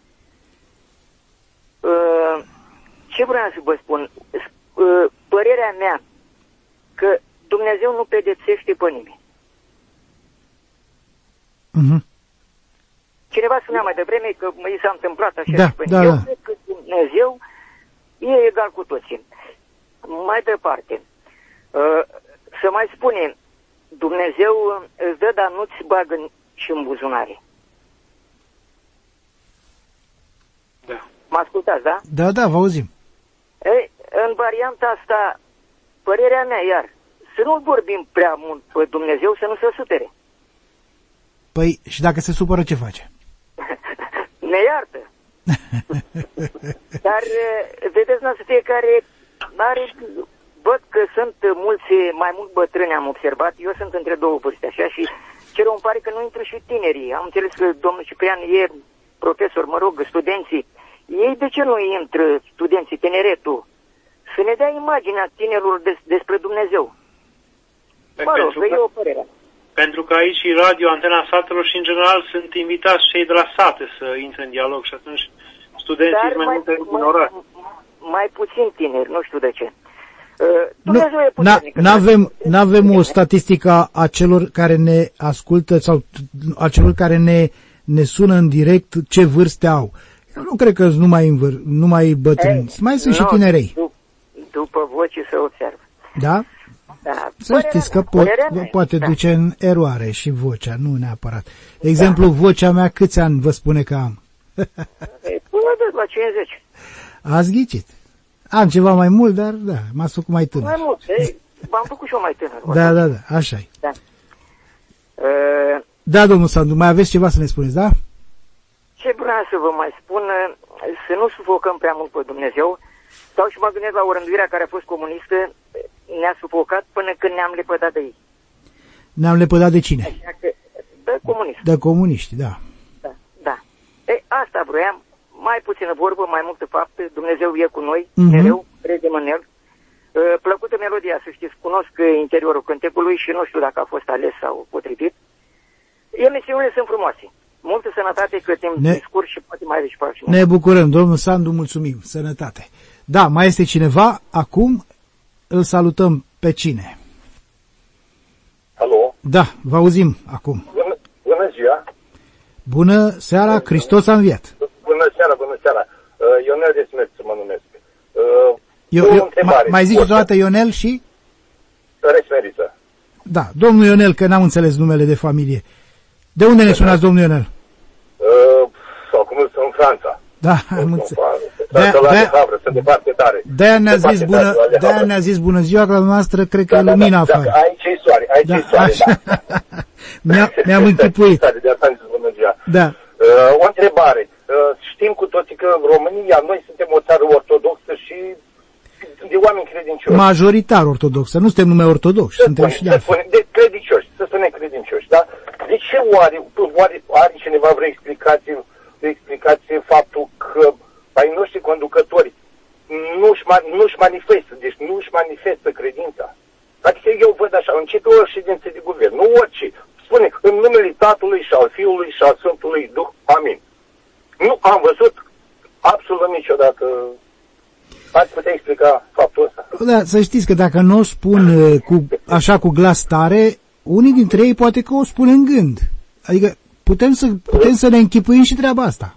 Ce vreau să vă spun? Părerea mea că Dumnezeu nu pedepsește pe nimeni. Uh-huh. Cineva spunea mai devreme că mi s-a întâmplat așa da, și pe da, Eu da. cred că Dumnezeu e egal cu toții. Mai departe, să mai spunem, Dumnezeu îți dă, dar nu-ți bagă și în buzunare. Da. Mă ascultați, da? Da, da, vă auzim. Ei, în varianta asta, părerea mea, iar, să nu vorbim prea mult pe Dumnezeu, să nu se supere. Păi, și dacă se supără, ce face? Ne iartă. Dar, vedeți, noastră, fiecare are, văd că sunt mulți, mai mult bătrâni, am observat, eu sunt între două vârste, așa, și ce rău îmi pare că nu intră și tinerii. Am înțeles că domnul Ciprian e profesor, mă rog, studenții. Ei de ce nu intră studenții, tineretul? Să ne dea imaginea tinerilor des, despre Dumnezeu. Mă rog, că e o părere. Pentru că aici și radio, Antena Satelor și în general sunt invitați cei de la sate să intre în dialog și atunci studenții sunt mai, mai multe în oraș. Mai puțin tineri, nu știu de ce. Dumnezeu e puternic. N-avem, n-avem o statistică a celor care ne ascultă sau a celor care ne, ne sună în direct ce vârste au. Eu nu cred că sunt numai, numai bătrâni, mai sunt no, și tinerei. Dup, după voce se observă. Da? Da. Să părerea, știți că pot, vă poate da. duce în eroare și vocea, nu neapărat. De exemplu, da. vocea mea câți ani vă spune că am? Până de la cincizeci. Ați ghicit. Am ceva mai mult, dar da, m-a făcut mai tânăr. Mai mult, v-am făcut și eu mai tânăr. Da, da, da, așa-i. Da. Uh, da, domnul Sandu, mai aveți ceva să ne spuneți, da? Ce vreau să vă mai spun, să nu sufocăm prea mult pe Dumnezeu. Stau și mă gândesc la o rânduire care a fost comunistă, ne-a sufocat până când ne-am lepădat de ei. Ne-am lepădat de cine? Așa că, de comuniști. De comuniști, da. Da, da. Ei, asta vroiam, mai puțină vorbă, mai multă faptă, Dumnezeu e cu noi, uh-huh. mereu, credem în El. Plăcută melodia, să știți, cunosc interiorul cântecului și nu știu dacă a fost ales sau potrivit. Emisiunile sunt frumoase. Multă sănătate, că timp ne... discurs și poate mai aveți și pe altcineva. Ne bucurăm, domnul Sandu, mulțumim, sănătate. Da, mai este cineva, acum îl salutăm pe cine? Alo? Da, vă auzim acum. Bună, bună ziua! Bună seara, Hristos a înviat! Bună seara, bună seara! Ionel de Smet să mă numesc. Eu, eu, mai, mai zici o dată Ionel și? Resmeriță. Da, domnul Ionel, că n-am înțeles numele de familie. De unde ne sunați, domnul Ionel? Uh, sau cum sunt în Franța. Da, am înțeles. De-aia ne-a zis bună, de-aia ne-a zis bună ziua, că la noastră cred că da, e da, lumina da, afară. Da, aici e soare, aici da, e soare, da. Mi-a, mi-am închipuit. De asta am zis bună ziua. Da. Uh, o întrebare. Uh, știm cu toții că România, noi suntem o țară ortodoxă și de oameni credincioși. Majoritar ortodoxă, nu suntem numai ortodoxi, să suntem spune, și de altfel. Spune, de credincioși, să spunem credincioși, da? De ce oare, oare are cineva vreo explicație, vreo explicație faptul că ai noștri conducători nu-și, nu-și manifestă, deci nu-și manifestă credința? Adică eu văd așa, începe o ședință de guvern, nu orice, spune în numele Tatălui și al Fiului și al Sfântului Duh, amin. Nu am văzut absolut niciodată. Ați putea explica faptul ăsta? Da, să știți că dacă nu o spun cu, așa cu glas tare, unii dintre ei poate că o spun în gând. Adică putem să, putem să ne închipuim și treaba asta.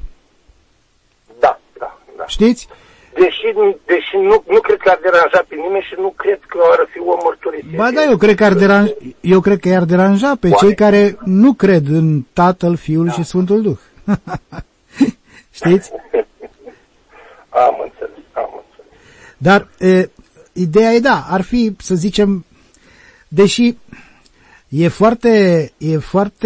Da, da, da. Știți? Deși, deși nu, nu cred că ar deranja pe nimeni și nu cred că ar fi o mărturisire. Ba da, eu cred că ar deranja, eu cred că i-ar deranja pe Oare? cei care nu cred în Tatăl, Fiul da. și Sfântul Duh. Știți? Am înțeles, am înțeles. Dar e, ideea e da, ar fi, să zicem, deși e foarte, e foarte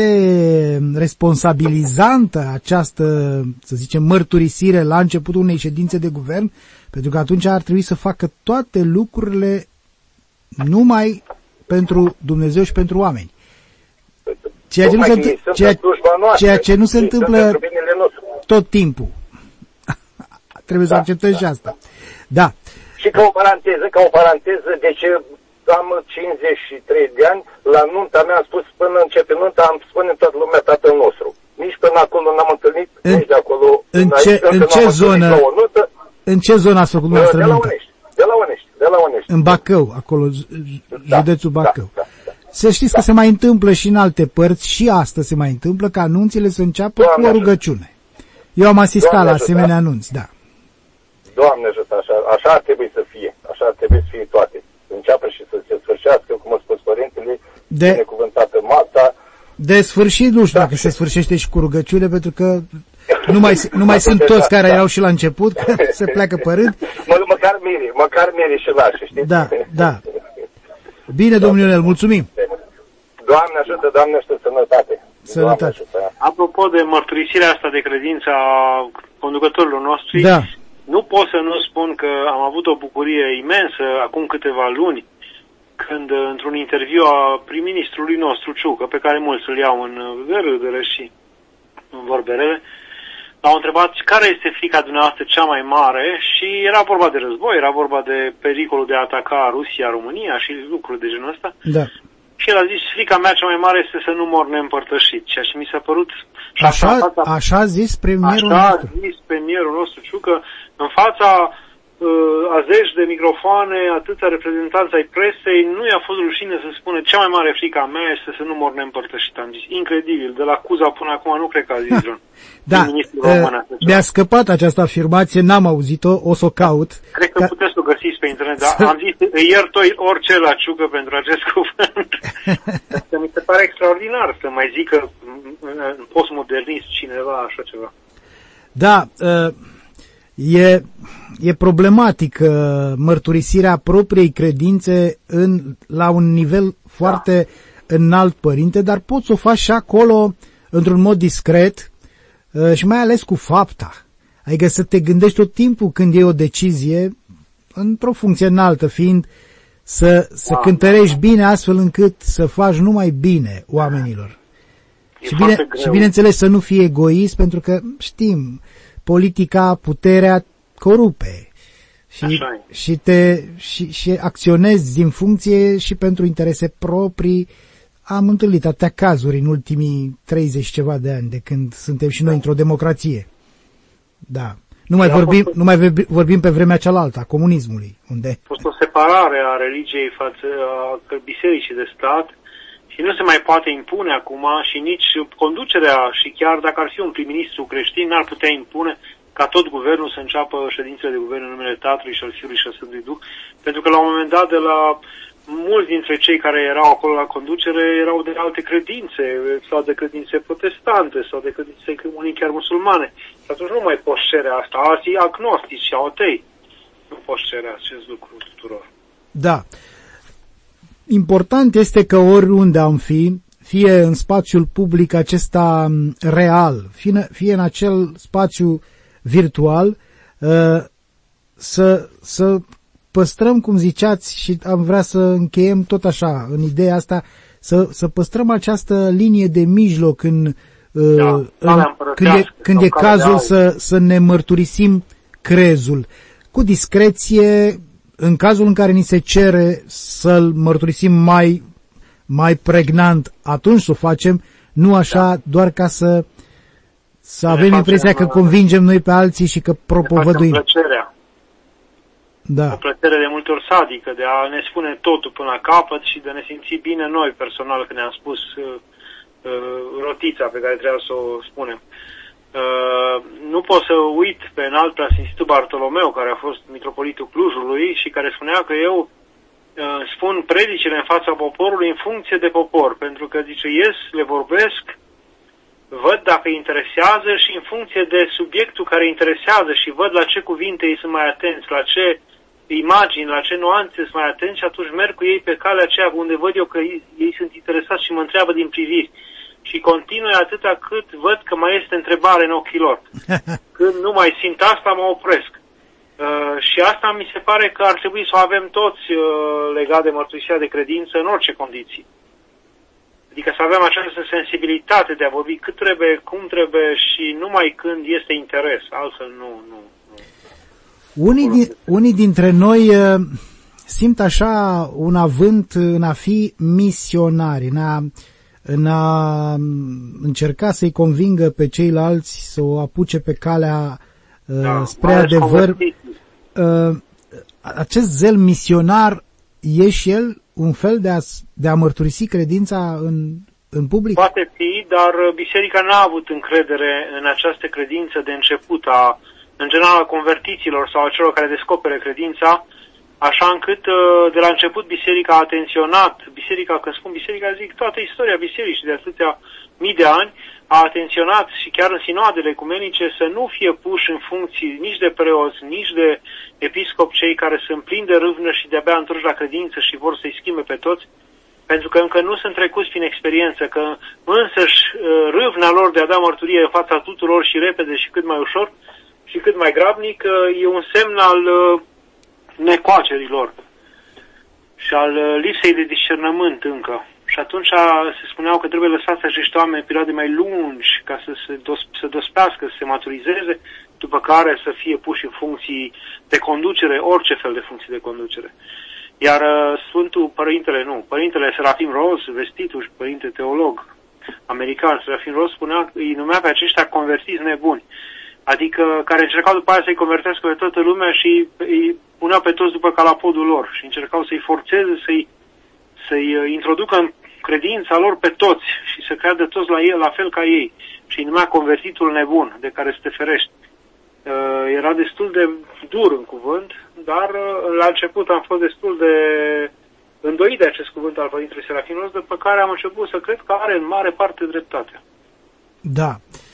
responsabilizantă această, să zicem, mărturisire la începutul unei ședințe de guvern, pentru că atunci ar trebui să facă toate lucrurile numai pentru Dumnezeu și pentru oameni. Ceea ce nu se, ceea, ceea ce nu se întâmplă tot timpul. Trebuie să da, acceptăm da, și asta. Da. Și ca o paranteză, ca o paranteză, deci am cincizeci și trei de ani, la nunta mea am spus, până începe nunta, am spune toată lumea Tatăl nostru. Nici până acolo n-am întâlnit, în, nici de acolo. În ce, în ce zonă, nuntă, în ce zonă ați făcut noastră nuntă? De la nuntă? Onești, de la Onești, de la Onești. În Bacău, acolo, da, județul Bacău. Da, da, da. Să știți da. că se mai întâmplă și în alte părți, și astăzi se mai întâmplă, ca anunțile să înceapă Doamne cu o rugăciune. Eu am asistat Doamne la asemenea anunț, da. Doamne ajută, așa, așa ar trebui să fie, așa ar trebui să fie toate. Înceapă și să se sfârșească, cum a spus părintele, de, binecuvântată masa. De sfârșit, nu știu da. dacă se sfârșește și cu rugăciune, pentru că Nu mai, nu mai sunt toți care erau și la început, că se pleacă pe rând. Mă, măcar miri, măcar miri și lași, știi? Da, da. Bine, domnul Ionel, mulțumim. Doamne ajută, Doamne ajută, sănătate. Sănătate. Apropo de mărturisirea asta de credință a conducătorilor noștri, da. Nu pot să nu spun că am avut o bucurie imensă acum câteva luni, când într-un interviu a prim-ministrului nostru, Ciucă, pe care mulți îl iau în râdere și în vorbele, l-au întrebat care este frica dumneavoastră cea mai mare și era vorba de război, era vorba de pericolul de a ataca Rusia, România și lucruri de genul ăsta. Da. Și el a zis, frica mea cea mai mare este să nu mor neîmpărtășit, ceea ce mi s-a părut... Așa, fața, așa a zis premierul așa nostru. a zis premierul nostru, Ciucă, în fața uh, a zeci de microfoane, atâția reprezentanți ai presei, nu i-a fost rușine să spună cea mai mare frica mea este să nu mor neîmpărtășit. Am zis, incredibil, de la Cuza până acum nu cred că a zis John. Da, uh, mi-a scăpat această afirmație, n-am auzit-o, o să o caut. Cred că ca... puteți să o găsiți pe internet, dar am zis, îi iert orice la Ciucă pentru acest cuvânt. Asta mi se pare extraordinar să mai zică în postmodernist cineva așa ceva. Da, uh, e, e problematic uh, mărturisirea propriei credințe în, la un nivel foarte da. înalt, părinte, dar poți să o faci și acolo într-un mod discret uh, și mai ales cu fapta. Adică să te gândești tot timpul când e o decizie, într-o funcție înaltă fiind, să, să da, cântărești da. bine astfel încât să faci numai bine oamenilor. Și, bine, și bineînțeles să nu fii egoist, pentru că știm, politica, puterea corupe și, și, te, și, și acționezi din funcție și pentru interese proprii. Am întâlnit atâtea cazuri în ultimii treizeci ceva de ani de când suntem și noi într-o democrație. Da. Nu mai, vorbim, nu mai vorbim pe vremea cealaltă, a comunismului. Unde... A fost o separare a religiei față a bisericii de stat și nu se mai poate impune acum și nici conducerea și chiar dacă ar fi un prim-ministru creștin n-ar putea impune ca tot guvernul să înceapă ședințele de guvern în numele Tatălui și al Fiului și al Sfântului Duh, pentru că la un moment dat de la mulți dintre cei care erau acolo la conducere erau de alte credințe, sau de credințe protestante, sau de credințe unii chiar musulmane. Și atunci nu mai poți cere asta. Alții agnostici și atei nu poți cere acest lucru tuturor. Da. Important este că oriunde am fi, fie în spațiul public acesta real, fie, fie în acel spațiu virtual, să, să păstrăm, cum ziceați, și am vrea să încheiem tot așa, în ideea asta, să, să păstrăm această linie de mijloc în, da, în, când e, când e cazul să, să ne mărturisim crezul. Cu discreție, în cazul în care ni se cere să-l mărturisim mai, mai pregnant, atunci să o facem, nu așa, da. doar ca să, să avem impresia că convingem noi pe alții și că propovăduim. Da. O plăcere de multe ori sadică, de a ne spune totul până la capăt și de a ne simți bine noi personal când ne-am spus uh, uh, rotița pe care trebuia să o spunem. Uh, nu pot să uit pe înalt preasfințitul Bartolomeu, care a fost mitropolitul Clujului și care spunea că eu uh, spun predicile în fața poporului în funcție de popor, pentru că, zice, ies, le vorbesc, văd dacă îi interesează și în funcție de subiectul care îi interesează și văd la ce cuvinte ei sunt mai atenți, la ce imagini, la ce nuanțe sunt mai atenți și atunci merg cu ei pe calea aceea unde văd eu că ei, ei sunt interesați și mă întreabă din priviri. Și continui atâta cât văd că mai este întrebare în ochii lor. Când nu mai simt asta, mă opresc. Uh, și asta mi se pare că ar trebui să o avem toți uh, legat de mărturisirea de credință în orice condiții. Adică să avem această sensibilitate de a vorbi cât trebuie, cum trebuie și numai când este interes. Altfel nu... nu, nu. Unii, din, unii dintre noi uh, simt așa un avânt în a fi misionari, în a... în a încerca să-i convingă pe ceilalți să o apuce pe calea uh, da, spre adevăr. Uh, acest zel misionar e și el un fel de a, de a mărturisi credința în, în public? Poate fi, dar biserica n-a avut încredere în această credință de început, a, în general a convertiților sau a celor care descopere credința, așa încât de la început biserica a atenționat, biserica, când spun biserica, zic toată istoria bisericii de atâția mii de ani, a atenționat și chiar în sinoadele ecumenice să nu fie puși în funcții nici de preoți, nici de episcop cei care sunt plini de râvnă și de-abia întorci la credință și vor să-i schimbe pe toți, pentru că încă nu sunt trecuți prin experiență, că însăși râvna lor de a da mărturie în fața tuturor și repede și cât mai ușor și cât mai grabnic e un semn al necoacerilor și al lipsei de discernământ încă. Și atunci se spuneau că trebuie lăsați acești oameni perioade mai lungi ca să se dos- să dospească, să se maturizeze, după care să fie puși în funcții de conducere, orice fel de funcții de conducere. Iar uh, Sfântul Părintele, nu, Părintele Serafim Roos, vestitul și părinte teolog american, Serafim Roos, spunea, îi numea pe aceștia convertiți nebuni, adică care încercau după aia să-i convertească pe toată lumea și îi puneau pe toți după calapodul lor și încercau să-i forțeze, să-i, să-i introducă în credința lor pe toți și să creadă toți la el, la fel ca ei. Și îi numea convertitul nebun, de care să te ferești. Uh, era destul de dur în cuvânt, dar uh, la început am fost destul de îndoit de acest cuvânt al Părintelui Serafim Roos, după care am început să cred că are în mare parte dreptate. Da.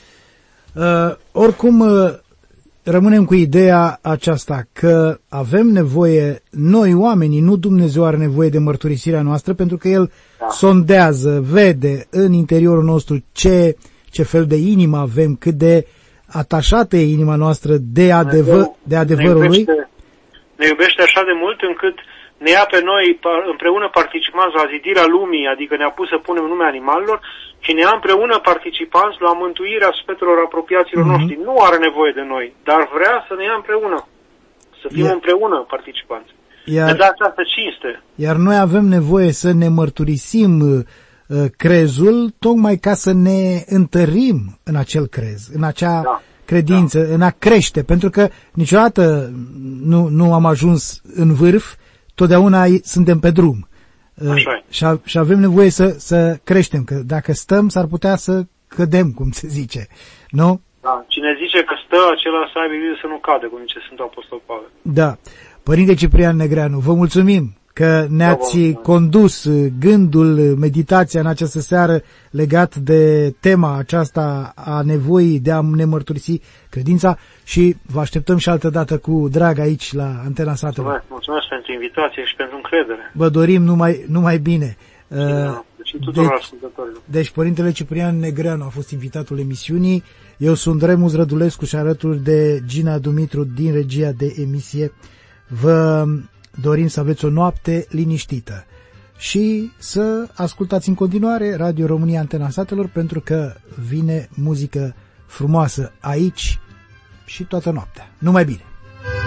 Uh, oricum, uh, rămânem cu ideea aceasta că avem nevoie, noi oamenii, nu Dumnezeu are nevoie de mărturisirea noastră, pentru că El da. sondează, vede în interiorul nostru ce, ce fel de inimă avem, cât de atașată e inima noastră de, adevăr, de adevărul ne Lui. iubește, ne iubește așa de mult încât ne ia pe noi împreună participanți la zidirea lumii, adică ne-a pus să punem nume animalelor și ne ia împreună participanți la mântuirea sufletelor apropiaților mm-hmm. noștri. Nu are nevoie de noi, dar vrea să ne ia împreună, să fim yeah. împreună participanți. Iar, ne da această cinste. Iar noi avem nevoie să ne mărturisim uh, crezul, tocmai ca să ne întărim în acel crez, în acea da. credință, da. în a crește, pentru că niciodată nu, nu am ajuns în vârf, totdeauna suntem pe drum. Și, a, și avem nevoie să, să creștem, că dacă stăm s-ar putea să cădem, cum se zice, nu? Da, cine zice că stă, acela să aibă grijă să nu cadă, cum zice Sfântul Apostol Pavel. Da. Părinte Ciprian Negreanu, vă mulțumim că ne-ați condus gândul, meditația în această seară legat de tema aceasta a nevoii de a ne mărturisi credința și vă așteptăm și altă dată cu drag aici la Antena Satelor. Mulțumesc, mulțumesc pentru invitație și pentru încredere. Vă dorim numai, numai bine. Și tuturor ascultătorilor. Deci Părintele Ciprian Negreanu a fost invitatul emisiunii. Eu sunt Remus Rădulescu și alături de Gina Dumitru din regia de emisie vă dorim să aveți o noapte liniștită și să ascultați în continuare Radio România Antena Satelor, pentru că vine muzică frumoasă aici și toată noaptea. Numai bine!